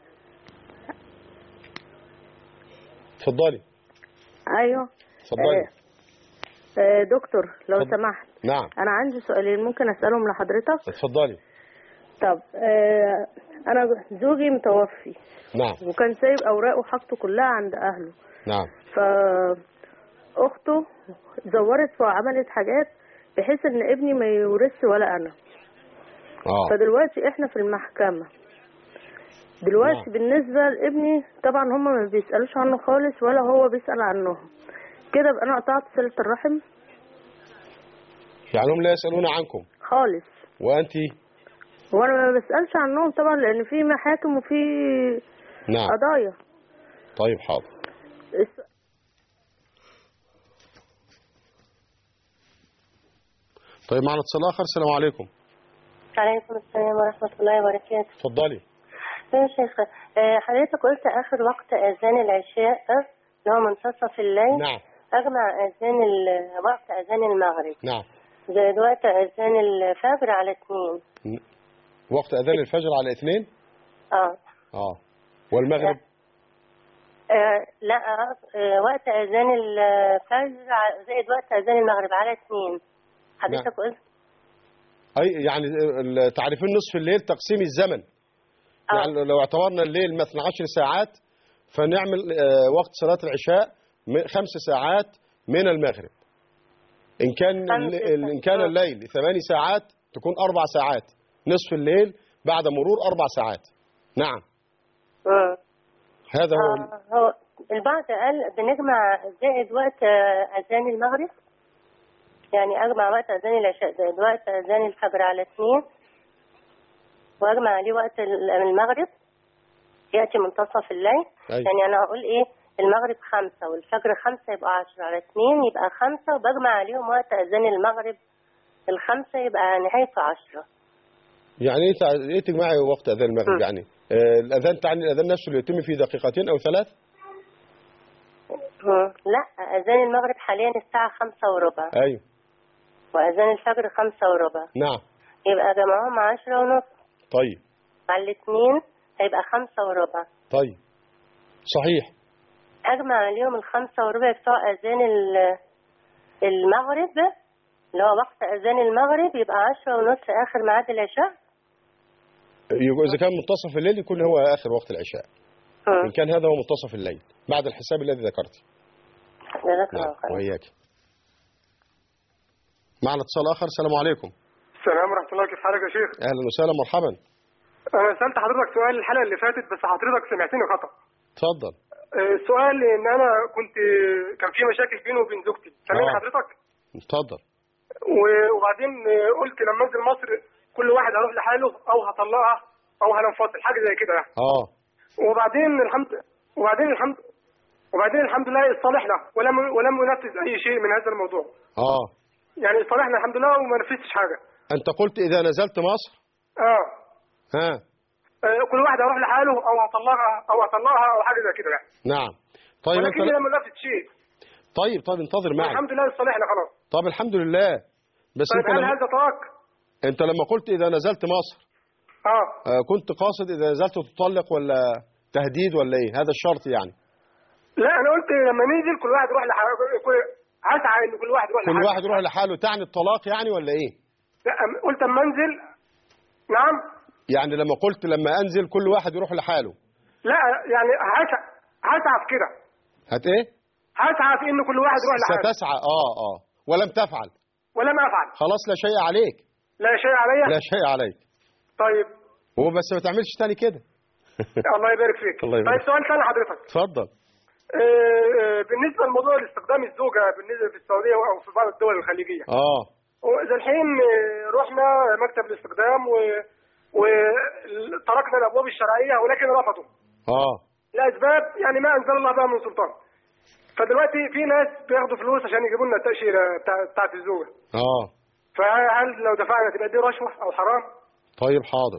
ايوه اتفضلي. دكتور لو سمحت. نعم. انا عندي سؤالين ممكن اسالهم لحضرتك؟ اتفضلي. طب انا زوجي متوفي. نعم. وكان سايب اوراقه وحاجته كلها عند اهله. نعم. فاخته زورت وعملت حاجات بحيث ان ابني ما يورثش ولا انا. فدلوقتي احنا في المحكمة دلوقتي. بالنسبة لابني طبعا هم ما بيسألوش عنه خالص ولا هو بيسأل عنهم، كده بقى انا قطعت صلة الرحم. يعني هم لا يسألون عنكم خالص. وانتي؟ وانا ما بسألش عنهم طبعا لان في محاكم وفي قضايا. طيب حاضر. طيب معنا اتصال آخر. السلام عليكم. عليكم السلام ورحمة الله وبركاته. اتفضلي. يا شيخ حضرتك قلت آخر وقت أذان العشاء اللي هو منتصف الليل. نعم. أجمع وقت أذان المغرب. نعم. زائد وقت أذان الفجر على 2. وقت أذان الفجر على 2؟ والمغرب؟ لا وقت أذان الفجر زائد وقت أذان المغرب على 2 حضرتك قلت. يعني تعرفين نصف الليل تقسيم الزمن. يعني لو اعتبرنا الليل مثلا 10 ساعات فنعمل وقت صلاة العشاء 5 ساعات من المغرب. إن كان الليل 8 ساعات تكون 4 ساعات نصف الليل بعد مرور 4 ساعات. نعم. هذا هو البعض قال بنجمع زائد وقت أذان المغرب، يعني أجمع وقت أذان العشاء زائد وقت أذان الفجر على 2، وأجمع عليه وقت المغرب يأتي منتصف الليل. يعني أنا هقول إيه، المغرب 5 والفجر 5 يبقى 10 على 2 يبقى 5، وبجمع عليهم وقت أذان المغرب 5 يبقى نهايته 10. يعني ايه تجمعي وقت اذان المغرب؟ يعني الاذان تعني الاذان نفسه اللي يتم في 2 دقيقة أو 3؟ لا، اذان المغرب حاليا الساعة 5:15. ايوه. واذان الفجر 5:15. نعم. يبقى جمعهم 10:30. طيب. على 2 هيبقى 5:15. طيب. صحيح. اجمع عليهم 5:15 بتوع اذان المغرب اللي هو وقت اذان المغرب، يبقى 10:30 اخر ميعاد العشاء. إذا كان منتصف الليل يكون هو آخر وقت العشاء. إن كان هذا هو منتصف الليل بعد الحساب الذي ذكرته. نعم. وإياك. معنا اتصال آخر. السلام عليكم. السلام ورحمة الله، كيف حالك يا شيخ؟ أهلا وسهلا، مرحبا. أنا سألت حضرتك سؤال الحلقة اللي فاتت بس حضرتك سمعتني خطأ. اتفضل. السؤال إن أنا كان في مشاكل بيني وبين زوجتي، سامعني حضرتك؟ اتفضل. وبعدين قلت لما انزل مصر كل واحد هروح لحاله او هطلقها او هننفصل، حاجه زي كده يعني. وبعدين الحمد لله اصطلحنا ولم ننفذ اي شيء من هذا الموضوع. يعني اصطلحنا الحمد لله وما نفذتش حاجه. انت قلت اذا نزلت مصر كل واحد هروح لحاله او هطلقها او حاجه زي كده يعني. نعم. طيب ولكن لم ننفذ شيء. طيب انتظر معي. الحمد لله اصطلحنا خلاص. طب الحمد لله. بس طيب هل هذا طلاق؟ انت لما قلت اذا نزلت مصر كنت قاصد اذا نزلت تطلق ولا تهديد ولا ايه؟ هذا الشرط يعني. لا انا قلت لما ننزل كل واحد يروح لحاله، هسعى ان كل واحد يروح لحاله. كل واحد يروح لحاله تعني الطلاق يعني ولا ايه؟ لا قلت اما انزل. نعم. يعني لما انزل كل واحد يروح لحاله. لا يعني هسعى في كده. ايه؟ هسعى في ان كل واحد يروح لحاله. ستسعى ولم تفعل. ولم افعل. خلاص لا شيء عليك. لا شيء عليا. لا شيء عليك. طيب. هو بس ما تعملش تاني كده. الله يبارك فيك. الله يبارك. طيب سؤال ثاني حضرتك. اتفضل. بالنسبه لموضوع استخدام الزوجه بالنسبه في السعوديه او في بعض الدول الخليجيه. وإذا الحين رحنا مكتب الاستخدام وتركنا الابواب الشرعيه ولكن رفضوا. لاسباب يعني ما انزل الله بها من سلطان. فدلوقتي في ناس بياخدوا فلوس عشان يجيبوا لنا التأشيرة بتاعت الزوجة. فهل لو دفعنا تبقى دي رشوة أو حرام؟ طيب حاضر.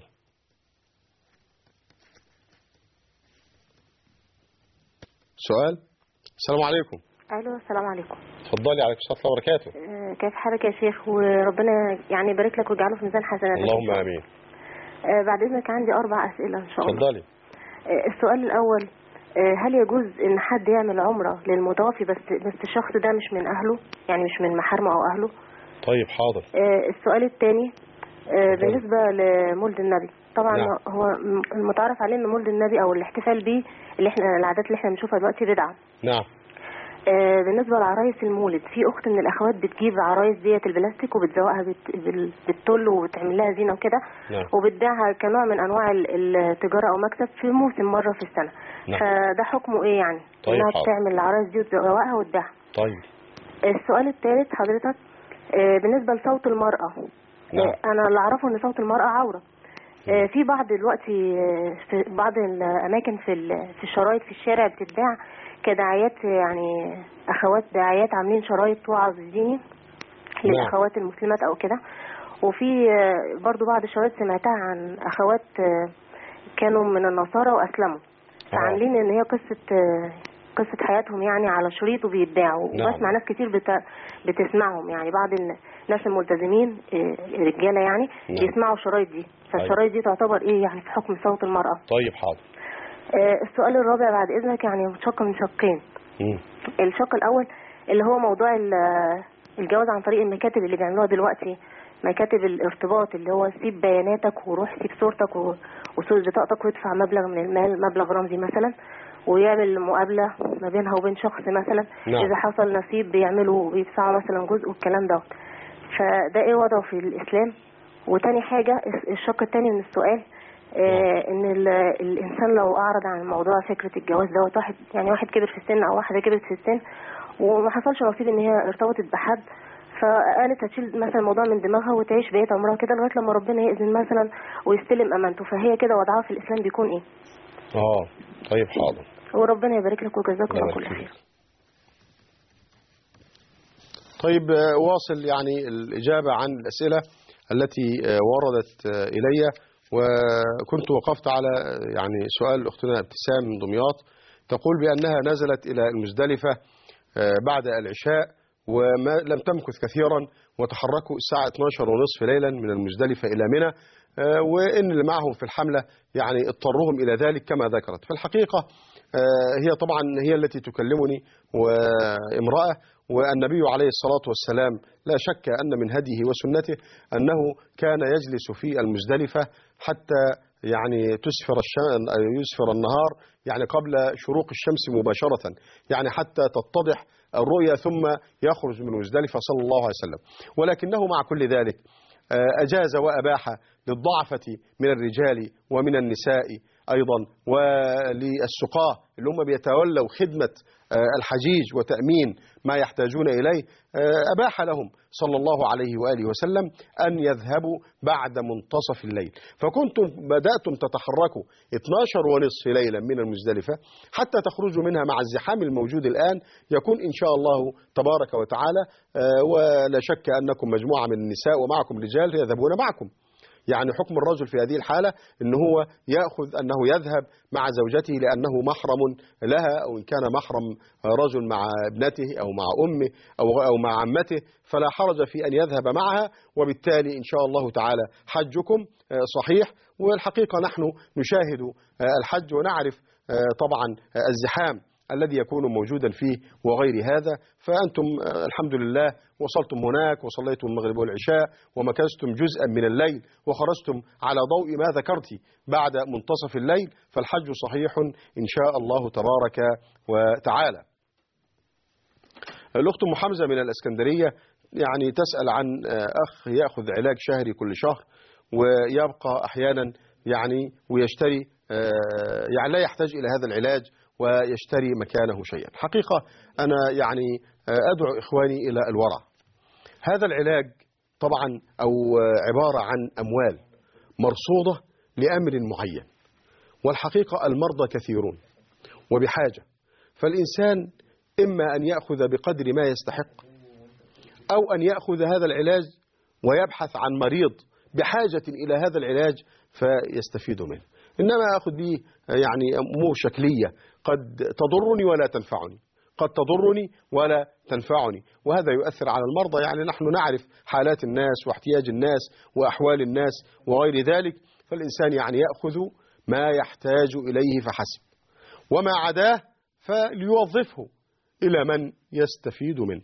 سؤال. السلام عليكم. الو السلام عليكم. اتفضلي. عليكم السلام ورحمة الله وبركاته. كيف حالك يا شيخ؟ وربنا يعني يبارك لك ويجعله في ميزان حسناتك. اللهم امين. بعد اذنك عندي 4 أسئلة ان شاء الله. اتفضلي. السؤال الاول، هل يجوز ان حد يعمل عمرة للمتوفي بس الشخص ده مش من اهله، يعني مش من محارمه او اهله؟ طيب حاضر. السؤال الثاني بالنسبة لمولد النبي، طبعا هو المتعارف عليه ان مولد النبي او الاحتفال بيه اللي احنا العادات اللي احنا بنشوفها دلوقتي بدعة. نعم. بالنسبة لعرايس المولد، في اخت من الاخوات بتجيب عرايس ديت البلاستيك وبتزوقها بالتل وبتعمل لها زينة وكده. وبتبيعها كنوع من انواع التجارة او مكسب في موسم مرة في السنة. فده حكمه ايه يعني؟ طيب انها بتعمل العرايس دي وتزوقها وتبيعها. طيب. السؤال الثالث حضرتك، بالنسبة لصوت المرأة، انا اللي اعرفه ان صوت المرأة عورة. في بعض دلوقتي في بعض الاماكن في الشرايط في الشارع بتتباع كدعايات، يعني اخوات داعيات عاملين شرايط وعظ ديني للاخوات المسلمات او كده. وفي برضو بعض الشرايط سمعتها عن اخوات كانوا من النصارى واسلموا، فعاملين ان هي قصة حياتهم يعني على شريط وبيتباعوا. وبسمع ناس كتير بتسمعهم، يعني بعض الناس الملتزمين رجالة يعني بيسمعوا الشرايط دي. فالشرايط دي تعتبر ايه يعني في حكم صوت المرأة؟ طيب حاضر. السؤال الرابع بعد اذنك، يعني متشق من شقين. الشق الاول اللي هو موضوع الجواز عن طريق المكاتب اللي بيعملوها دلوقتي، مكاتب الارتباط، اللي هو سيب بياناتك وروح سيب صورتك وصورة بطاقتك وادفع مبلغ من المال، مبلغ رمزي مثلا، ويعمل مقابلة ما بينها وبين شخص مثلا. إذا حصل نصيب بيدفعوا مثلا جزء والكلام ده. فده ايه وضعه في الإسلام؟ وتاني حاجة الشق التاني من السؤال ان الانسان لو اعرض عن موضوع فكرة الجواز دوت، واحد كبر في السن او واحدة كبرت في السن وما حصلش نصيب ان هي ارتبطت بحد، فقالت هتشيل مثلا الموضوع من دماغها وتعيش بقية عمرها كده لغاية لما ربنا يأذن مثلا ويستلم امانته، فهي كده وضعها في الاسلام بيكون ايه؟ طيب حاضر، وربنا يبارك لك وجزاكم الله كل خير. طيب واصل يعني الإجابة عن الأسئلة التي وردت إلي، وكنت وقفت على يعني سؤال أختنا ابتسام من دمياط، تقول بأنها نزلت إلى المزدلفة بعد العشاء وما لم تمكث كثيرا، وتحركوا الساعة 12:30 ليلا من المزدلفة إلى منى، وإن اللي معهم في الحملة يعني اضطرهم إلى ذلك كما ذكرت. في الحقيقة هي طبعا هي التي تكلمني وامرأة، والنبي عليه الصلاة والسلام لا شك أن من هديه وسنته أنه كان يجلس في المزدلفة حتى يعني يسفر النهار، يعني قبل شروق الشمس مباشرة، يعني حتى تتضح الرؤيا ثم يخرج من المزدلفة صلى الله عليه وسلم. ولكنه مع كل ذلك أجاز وأباح للضعفة من الرجال ومن النساء أيضا وللسقاة اللي هم بيتولوا خدمة الحجيج وتأمين ما يحتاجون إليه، أباح لهم صلى الله عليه وآله وسلم أن يذهبوا بعد منتصف الليل. فكنتم بدأتم تتحركوا 12:30 ليلا من المزدلفة حتى تخرجوا منها مع الزحام الموجود الآن، يكون إن شاء الله تبارك وتعالى، ولا شك أنكم مجموعة من النساء ومعكم رجال يذهبون معكم. يعني حكم الرجل في هذه الحالة أنه هو أنه يذهب مع زوجته لأنه محرم لها، أو إن كان محرم رجل مع ابنته أو مع أمه أو مع عمته فلا حرج في أن يذهب معها، وبالتالي إن شاء الله تعالى حجكم صحيح. والحقيقة نحن نشاهد الحج ونعرف طبعا الزحام الذي يكون موجودا فيه وغير هذا، فأنتم الحمد لله وصلتم هناك وصليتم المغرب والعشاء ومكثتم جزءا من الليل وخرجتم على ضوء ما ذكرت بعد منتصف الليل، فالحج صحيح إن شاء الله تبارك وتعالى. الأخت أم حمزة من الإسكندرية يعني تسأل عن أخ يأخذ علاج شهري كل شهر ويبقى أحيانا يعني ويشتري يعني لا يحتاج إلى هذا العلاج ويشتري مكانه شيئا. حقيقة أنا يعني أدعو إخواني إلى الورع. هذا العلاج طبعا أو عبارة عن أموال مرصودة لأمر معين، والحقيقة المرضى كثيرون وبحاجة، فالإنسان إما أن يأخذ بقدر ما يستحق أو أن يأخذ هذا العلاج ويبحث عن مريض بحاجة إلى هذا العلاج فيستفيد منه. إنما أخذ به يعني أمور شكلية قد تضرني ولا تنفعني، قد تضرني ولا تنفعني، وهذا يؤثر على المرضى. يعني نحن نعرف حالات الناس واحتياج الناس وأحوال الناس وغير ذلك، فالإنسان يعني يأخذ ما يحتاج إليه فحسب، وما عداه فليوظفه إلى من يستفيد منه.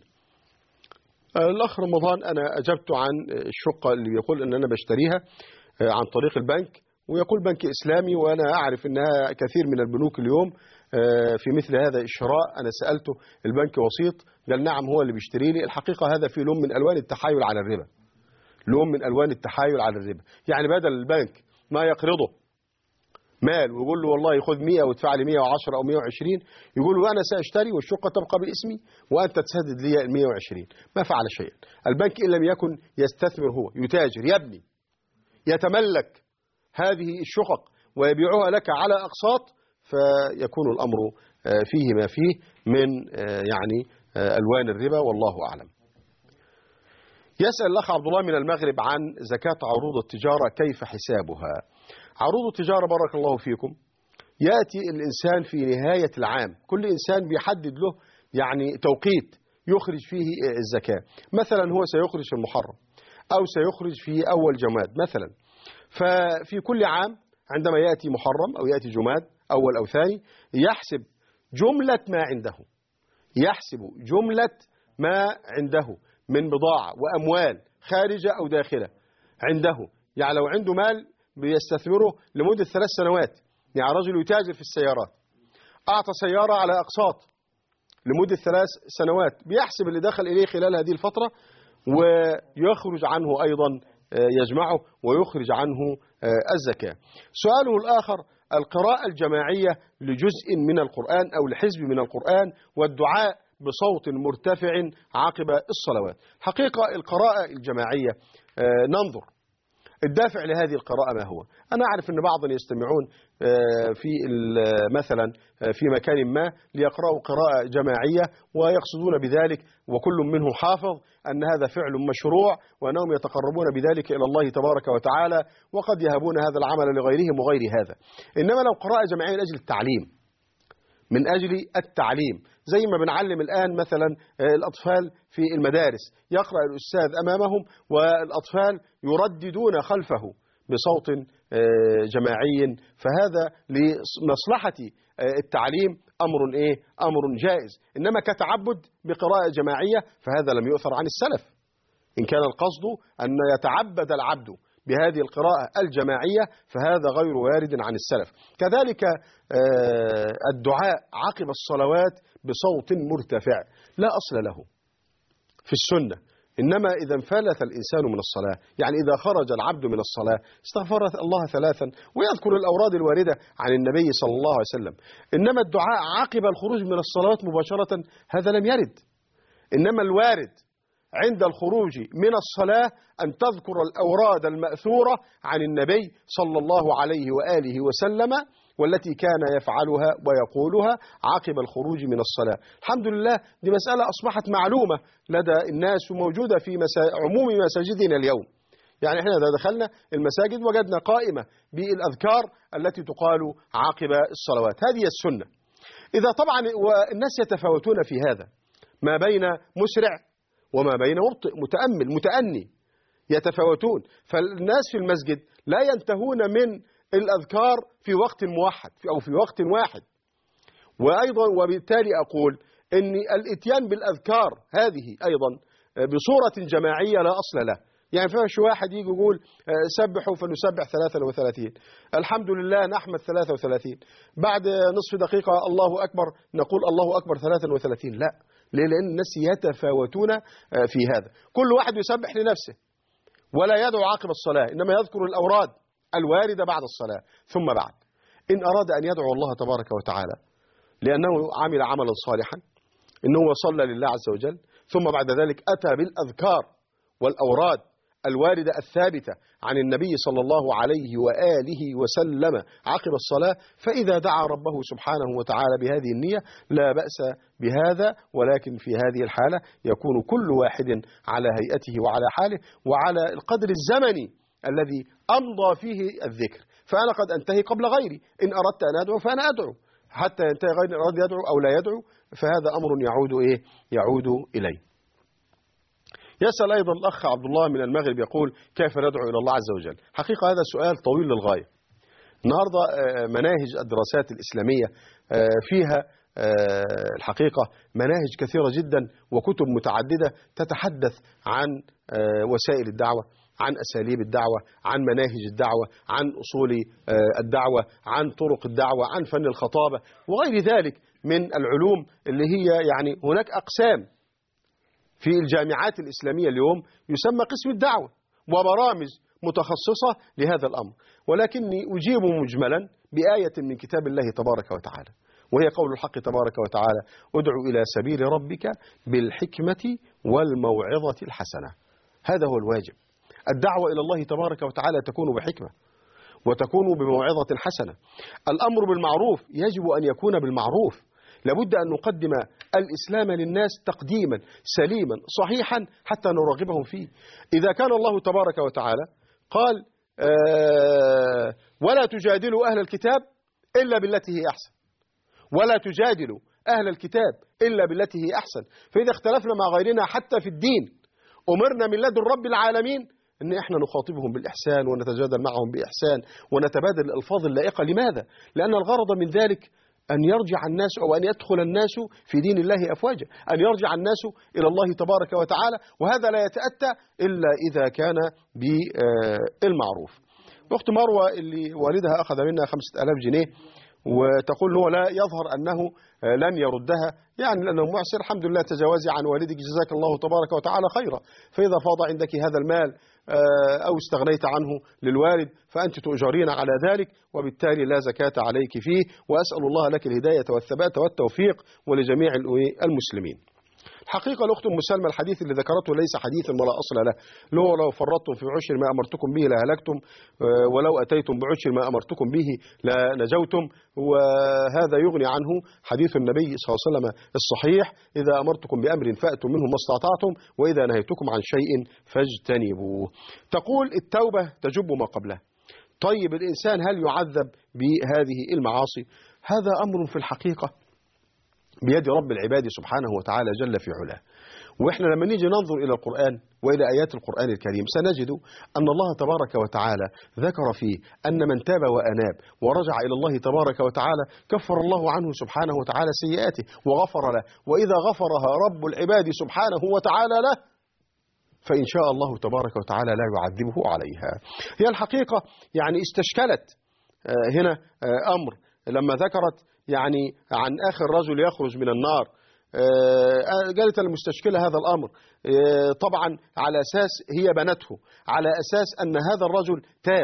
الأخ رمضان أنا أجبت عن الشقة اللي يقول أن أنا بشتريها عن طريق البنك، ويقول بنك إسلامي، وأنا أعرف أنها كثير من البنوك اليوم في مثل هذا الشراء. أنا سألته البنك وسيط، قال نعم هو اللي بيشتري لي. الحقيقة هذا في لون من ألوان التحايل على الربا، لون من ألوان التحايل على الربا. يعني بدل البنك ما يقرضه مال ويقول له والله خذ 100 وادفع لي 110 أو 120، يقول له أنا سأشتري والشقة تبقى باسمي وأنت تسدد لي 120. ما فعل شيئا. البنك إن لم يكن يستثمر، هو يتاجر، يبني، يتملك هذه الشقق ويبيعها لك على أقساط، فيكون الأمر فيه ما فيه من يعني ألوان الربا، والله أعلم. يسأل الأخ عبد الله من المغرب عن زكاة عروض التجارة كيف حسابها. عروض التجارة بارك الله فيكم يأتي الإنسان في نهاية العام، كل إنسان بيحدد له يعني توقيت يخرج فيه الزكاة. مثلا هو سيخرج في المحرم أو سيخرج في أول جماد مثلا، ففي كل عام عندما يأتي محرم أو يأتي جماد أول أو ثاني يحسب جملة ما عنده، يحسب جملة ما عنده من بضاعة وأموال خارجة أو داخلة عنده. يعني لو عنده مال بيستثمره لمدة 3 سنوات، يعني رجل يتاجر في السيارات أعطى سيارة على أقساط لمدة 3 سنوات، بيحسب اللي دخل إليه خلال هذه الفترة ويخرج عنه أيضا يجمعه ويخرج عنه الزكاة. سؤاله الآخر: القراءة الجماعية لجزء من القرآن أو لحزب من القرآن والدعاء بصوت مرتفع عقب الصلوات. حقيقة القراءة الجماعية ننظر الدافع لهذه القراءة ما هو. أنا أعرف أن بعضا يستمعون في مثلا في مكان ما ليقرأوا قراءة جماعية ويقصدون بذلك وكل منهم حافظ أن هذا فعل مشروع وأنهم يتقربون بذلك إلى الله تبارك وتعالى، وقد يهبون هذا العمل لغيرهم وغير هذا. إنما لو قراءة جماعية من أجل التعليم، من أجل التعليم، زي ما بنعلم الآن مثلا الأطفال في المدارس، يقرأ الأستاذ أمامهم والأطفال يرددون خلفه بصوت جماعي، فهذا لمصلحة التعليم أمر جائز. إنما كتعبد بقراءة جماعية فهذا لم يؤثر عن السلف. إن كان القصد أن يتعبد العبد بهذه القراءة الجماعية فهذا غير وارد عن السلف. كذلك الدعاء عقب الصلوات بصوت مرتفع لا أصل له في السنة. إنما إذا انفلت الإنسان من الصلاة، يعني إذا خرج العبد من الصلاة، استغفر الله 3 ويذكر الأوراد الواردة عن النبي صلى الله عليه وسلم. إنما الدعاء عقب الخروج من الصلاة مباشرة هذا لم يرد. إنما الوارد عند الخروج من الصلاة أن تذكر الأوراد المأثورة عن النبي صلى الله عليه وآله وسلم، والتي كان يفعلها ويقولها عقب الخروج من الصلاة. الحمد لله دي مسألة أصبحت معلومة لدى الناس وموجودة في عموم مساجدنا اليوم. يعني احنا إذا دخلنا المساجد وجدنا قائمة بالأذكار التي تقال عقب الصلوات، هذه السنة. إذا طبعا والناس يتفاوتون في هذا ما بين مسرع وما بين مبطئ متأمل متأني، يتفاوتون. فالناس في المسجد لا ينتهون من الأذكار في وقت موحد أو في وقت واحد. وأيضا وبالتالي أقول أن الإتيان بالأذكار هذه أيضا بصورة جماعية لا أصل له. يعني فيش واحد يجي يقول سبحوا فنسبح 33، الحمد لله نحمد 33، بعد نصف دقيقة الله أكبر نقول الله أكبر 33. لا، لأن الناس يتفاوتون في هذا. كل واحد يسبح لنفسه ولا يدعو عقب الصلاة، إنما يذكر الأوراد الواردة بعد الصلاة. ثم بعد إن أراد أن يدعو الله تبارك وتعالى لأنه عمل عملا صالحا، إنه صلى لله عز وجل، ثم بعد ذلك أتى بالأذكار والأوراد الواردة الثابتة عن النبي صلى الله عليه وآله وسلم عقب الصلاة، فإذا دعا ربه سبحانه وتعالى بهذه النية لا بأس بهذا. ولكن في هذه الحالة يكون كل واحد على هيئته وعلى حاله وعلى القدر الزمني الذي أمضى فيه الذكر. فأنا قد أنتهي قبل غيري، إن أردت أن أدعو فأنا أدعو حتى ينتهي غيري، أراد يدعو أو لا يدعو فهذا أمر يعود إليه. يسأل أيضا الأخ عبد الله من المغرب يقول: كيف ندعو إلى الله عز وجل؟ حقيقة هذا سؤال طويل للغاية. النهاردة مناهج الدراسات الإسلامية فيها الحقيقة مناهج كثيرة جدا وكتب متعددة تتحدث عن وسائل الدعوة، عن أساليب الدعوة، عن مناهج الدعوة، عن أصول الدعوة، عن طرق الدعوة، عن فن الخطابة وغير ذلك من العلوم اللي هي يعني هناك أقسام في الجامعات الإسلامية اليوم يسمى قسم الدعوة وبرامج متخصصة لهذا الأمر. ولكني أجيب مجملا بآية من كتاب الله تبارك وتعالى، وهي قول الحق تبارك وتعالى: ادعو إلى سبيل ربك بالحكمة والموعظة الحسنة. هذا هو الواجب. الدعوة إلى الله تبارك وتعالى تكون بحكمة وتكون بموعظة حسنة. الأمر بالمعروف يجب أن يكون بالمعروف. لابد أن نقدم الإسلام للناس تقديما سليما صحيحا حتى نرغبهم فيه. إذا كان الله تبارك وتعالى قال ولا تجادلوا أهل الكتاب إلا بالتي هي أحسن، ولا تجادلوا أهل الكتاب إلا بالتي هي أحسن، فإذا اختلفنا مع غيرنا حتى في الدين أمرنا من لدن رب العالمين أن إحنا نخاطبهم بالإحسان ونتجادل معهم بإحسان ونتبادل الألفاظ اللائقة. لماذا؟ لأن الغرض من ذلك أن يرجع الناس أو أن يدخل الناس في دين الله أفواجا، أن يرجع الناس إلى الله تبارك وتعالى، وهذا لا يتأتى إلا إذا كان بالمعروف. أخت مروة اللي والدها أخذ منها 5000 جنيه وتقول هو لا يظهر أنه لن يردها، يعني لأنه معسر. الحمد لله تجاوزي عن والدك، جزاك الله تبارك وتعالى خيرا. فإذا فاض عندك هذا المال أو استغنيت عنه للوالد فأنت تؤجرين على ذلك، وبالتالي لا زكاة عليك فيه. وأسأل الله لك الهداية والثبات والتوفيق ولجميع المسلمين. حقيقة الأخت أم سلمى الحديث اللي ذكرته ليس حديثا ولا أصل له، لو فرطتم في عشر ما أمرتكم به لهلكتم، ولو أتيتم بعشر ما أمرتكم به لنجوتم. وهذا يغني عنه حديث النبي صلى الله عليه وسلم الصحيح: إذا أمرتكم بأمر فأتوا منه ما استطعتم، وإذا نهيتكم عن شيء فاجتنبوه. تقول التوبة تجب ما قبله. طيب الإنسان هل يعذب بهذه المعاصي؟ هذا أمر في الحقيقة بيد رب العباد سبحانه وتعالى جل في علاه. وإحنا لما نيجي ننظر إلى القرآن وإلى آيات القرآن الكريم سنجد أن الله تبارك وتعالى ذكر فيه أن من تاب وأناب ورجع إلى الله تبارك وتعالى كفر الله عنه سبحانه وتعالى سيئاته وغفر له، وإذا غفرها رب العباد سبحانه وتعالى له فإن شاء الله تبارك وتعالى لا يعذبه عليها. هي الحقيقة يعني استشكلت هنا أمر لما ذكرت يعني عن آخر رجل يخرج من النار. قالت المستشكلة هذا الأمر طبعا على أساس هي بنته، على أساس أن هذا الرجل تاب،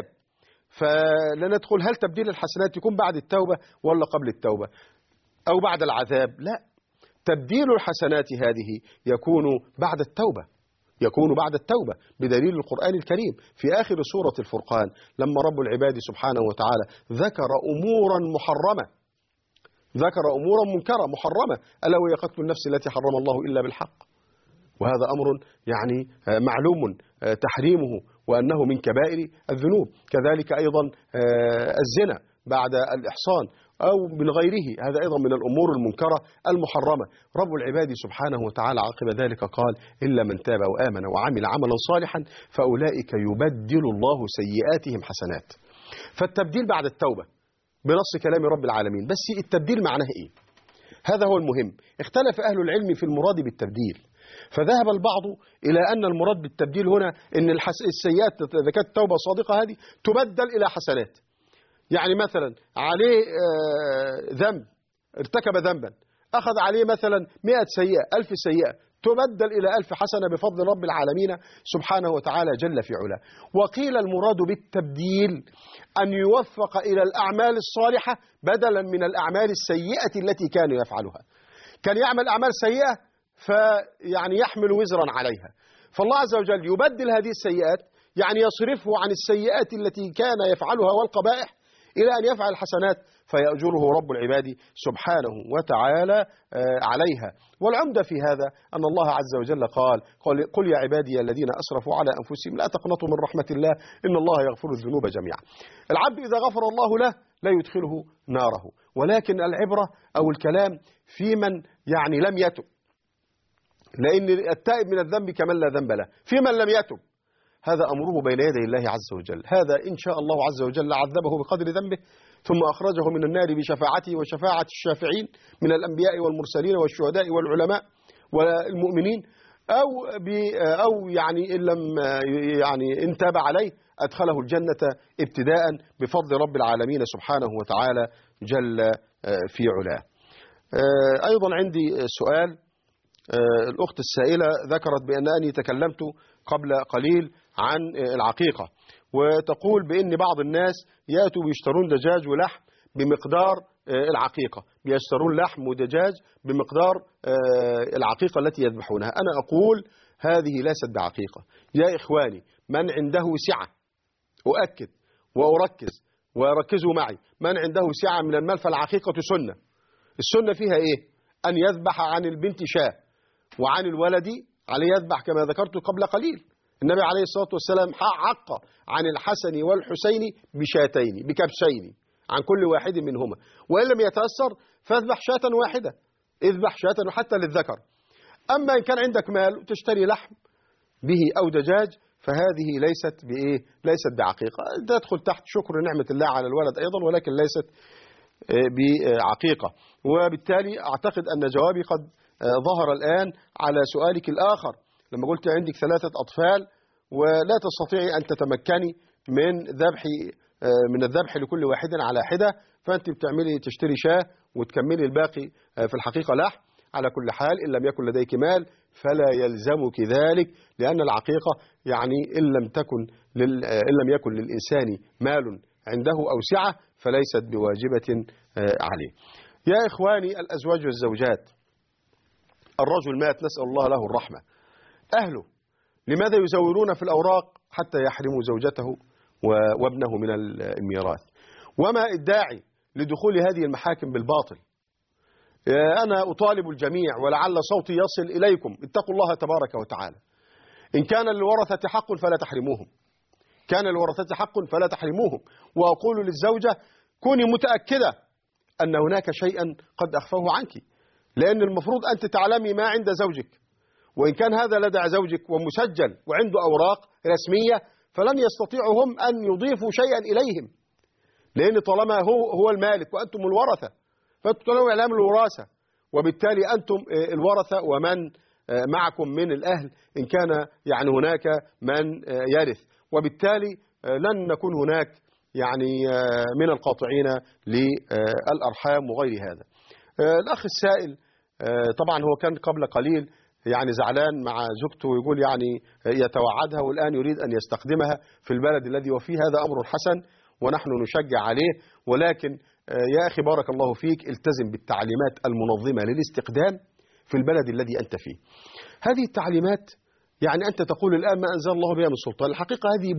فلندخل هل تبديل الحسنات يكون بعد التوبة ولا قبل التوبة أو بعد العذاب؟ لا، تبديل الحسنات هذه يكون بعد التوبة، يكون بعد التوبة بدليل القرآن الكريم في آخر سورة الفرقان لما رب العباد سبحانه وتعالى ذكر أمورا محرمة، ذكر أمورا منكرة محرمة، ألا وهي قتل النفس التي حرم الله إلا بالحق. وهذا أمر يعني معلوم تحريمه وأنه من كبائر الذنوب. كذلك أيضا الزنا بعد الإحصان أو من غيره، هذا أيضا من الأمور المنكرة المحرمة. رب العباد سبحانه وتعالى عقب ذلك قال: إلا من تاب وآمن وعمل عملا صالحا فأولئك يبدل الله سيئاتهم حسنات. فالتبديل بعد التوبة بنص كلام رب العالمين، بس التبديل معناه إيه؟ هذا هو المهم. اختلف أهل العلم في المراد بالتبديل، فذهب البعض إلى أن المراد بالتبديل هنا أن السيئات إذا كانت توبة صادقة هذه تبدل إلى حسنات. يعني مثلا عليه ذنب، ارتكب ذنبا، أخذ عليه مثلا 100 سيئة 1000 سيئة، تبدل إلى 1000 حسنة بفضل رب العالمين سبحانه وتعالى جل في علاه. وقيل المراد بالتبديل أن يوفق إلى الأعمال الصالحة بدلا من الأعمال السيئة التي كان يفعلها. كان يعمل أعمال سيئة فيعني يحمل وزرا عليها، فالله عز وجل يبدل هذه السيئات، يعني يصرفه عن السيئات التي كان يفعلها والقبائح إلى أن يفعل الحسنات فيأجره رب العباد سبحانه وتعالى عليها. والعمدة في هذا أن الله عز وجل قل يا عبادي الذين أسرفوا على أنفسهم لا تقنطوا من رحمة الله إن الله يغفر الذنوب جميعا. العبد إذا غفر الله له لا يدخله ناره، ولكن العبرة أو الكلام في من يعني لم يتب، لأن التائب من الذنب كمن لا ذنب له. في من لم يتب هذا أمره بين يدي الله عز وجل، هذا إن شاء الله عز وجل عذبه بقدر ذنبه ثم أخرجه من النار بشفاعته وشفاعة الشافعين من الأنبياء والمرسلين والشهداء والعلماء والمؤمنين، أو يعني إن لم يعني إن تاب عليه أدخله الجنة ابتداء بفضل رب العالمين سبحانه وتعالى جل في علاه. أيضا عندي سؤال. الأخت السائلة ذكرت بأنني تكلمت قبل قليل عن العقيقة، وتقول بأن بعض الناس يأتوا بيشترون دجاج ولحم بمقدار العقيقة، بيشترون لحم ودجاج بمقدار العقيقة التي يذبحونها. أنا أقول هذه ليست بعقيقة يا إخواني. من عنده سعة، أؤكد وأركز وركزوا معي، من عنده سعة من المال فالعقيقة سنة. السنة فيها إيه؟ أن يذبح عن البنت شاة، وعن الولد عليه يذبح كما ذكرت قبل قليل. النبي عليه الصلاة والسلام عق عن الحسن والحسين بشاتين بكبشين عن كل واحد منهما، وإن لم يتأثر فاذبح شاة واحدة، اذبح شاة حتى للذكر. أما إن كان عندك مال تشتري لحم به أو دجاج فهذه ليست بعقيقة، تدخل تحت شكر نعمة الله على الولد أيضا، ولكن ليست بعقيقة. وبالتالي أعتقد أن جوابي قد ظهر الآن على سؤالك الآخر لما قلت عندك 3 أطفال ولا تستطيعي أن تتمكني من الذبح لكل واحد على حدة، فأنت تشتري شاة وتكملي الباقي في الحقيقة لحم، على كل حال إن لم يكن لديك مال فلا يلزمك ذلك، لأن العقيقة يعني إن لم يكن للإنسان مال عنده أو سعة فليست بواجبة عليه. يا إخواني الأزواج والزوجات، الرجل مات نسأل الله له الرحمة، أهله لماذا يزورون في الأوراق حتى يحرموا زوجته وابنه من الميراث؟ وما الداعي لدخول هذه المحاكم بالباطل؟ أنا أطالب الجميع ولعل صوتي يصل إليكم، اتقوا الله تبارك وتعالى. إن كان للورثة حق فلا تحرموهم، كان للورثة حق فلا تحرموهم. وأقول للزوجة كوني متأكدة أن هناك شيئا قد أخفاه عنك، لأن المفروض أنت تعلمي ما عند زوجك، وإن كان هذا لدى زوجك ومسجل وعنده أوراق رسمية فلن يستطيعوا هم أن يضيفوا شيئا إليهم، لأن طالما هو المالك وأنتم الورثة فتطلعوا إعلام الوراثة، وبالتالي أنتم الورثة ومن معكم من الأهل إن كان يعني هناك من يرث، وبالتالي لن نكون هناك يعني من القاطعين للأرحام وغير هذا. الأخ السائل طبعا هو كان قبل قليل يعني زعلان مع زوجته ويقول يعني يتوعدها والآن يريد أن يستخدمها في البلد الذي وفيه، هذا أمر حسن ونحن نشجع عليه، ولكن يا أخي بارك الله فيك التزم بالتعليمات المنظمة للاستخدام في البلد الذي أنت فيه. هذه التعليمات يعني أنت تقول الآن ما أنزل الله بها من سلطان، الحقيقة هذه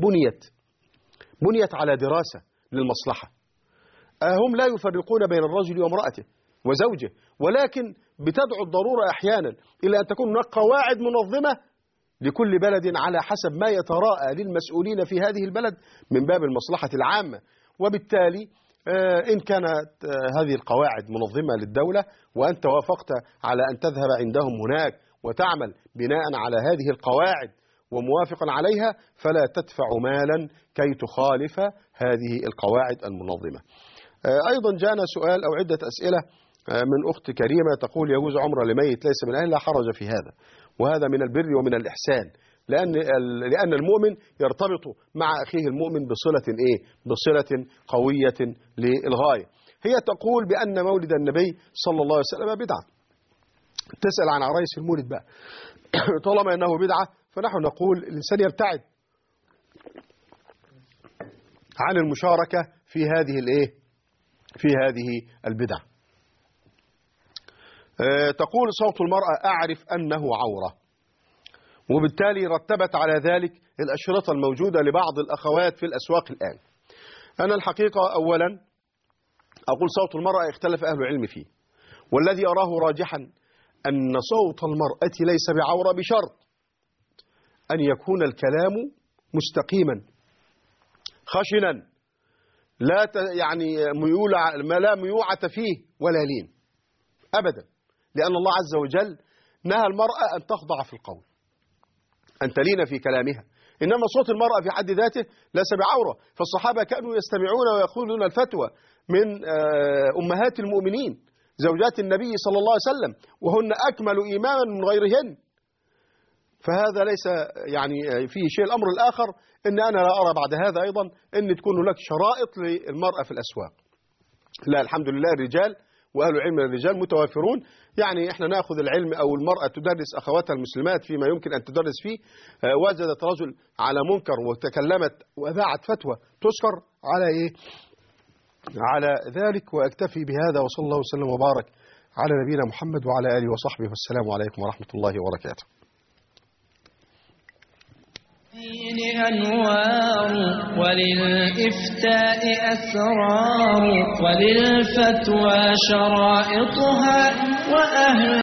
بنيت على دراسة للمصلحة. هم لا يفرقون بين الرجل وامرأته وزوجه، ولكن بتدعو الضرورة أحيانا إلى أن تكون هناك قواعد منظمة لكل بلد على حسب ما يتراءى للمسؤولين في هذه البلد من باب المصلحة العامة. وبالتالي إن كانت هذه القواعد منظمة للدولة وأنت وافقت على أن تذهب عندهم هناك وتعمل بناء على هذه القواعد وموافقا عليها فلا تدفع مالا كي تخالف هذه القواعد المنظمة. أيضا جاءنا سؤال أو عدة أسئلة من أخت كريمة تقول يجوز عمرة لميت ليس من أهل، لا حرج في هذا، وهذا من البر ومن الإحسان، لأن المؤمن يرتبط مع أخيه المؤمن بصلة قوية للغاية. هي تقول بأن مولد النبي صلى الله عليه وسلم بدعة، تسأل عن عرايس المولد بقى طالما أنه بدعة فنحن نقول الإنسان يبتعد عن المشاركة في هذه البدعة. تقول صوت المرأة أعرف أنه عورة، وبالتالي رتبت على ذلك الأشرطة الموجودة لبعض الأخوات في الأسواق الآن. أنا الحقيقة أولا أقول صوت المرأة اختلف أهل العلم فيه، والذي أراه راجحا أن صوت المرأة ليس بعورة بشرط أن يكون الكلام مستقيما خشنا لا يعني لا ميوعة فيه ولا لين أبدا، لأن الله عز وجل نهى المرأة أن تخضع في القول، أن تلين في كلامها، إنما صوت المرأة في حد ذاته ليس بعورة. فالصحابة كانوا يستمعون ويأخذون الفتوى من أمهات المؤمنين زوجات النبي صلى الله عليه وسلم وهن أكمل إيمانا من غيرهن، فهذا ليس يعني فيه شيء. الأمر الآخر إن أنا لا أرى بعد هذا أيضا أن تكون هناك شرائط للمرأة في الأسواق، لا الحمد لله الرجال وأهل العلم من الرجال متوافرون، يعني إحنا نأخذ العلم أو المرأة تدرس أخواتها المسلمات فيما يمكن أن تدرس فيه. وجدت رجل على منكر وتكلمت وأذاعت فتوى تذكر على ذلك. وأكتفي بهذا وصلى الله وسلم وبارك على نبينا محمد وعلى آله وصحبه، والسلام عليكم ورحمة الله وبركاته. الدين أنوار وللإفتاء أسرار وللفتوى شرائطها وأهل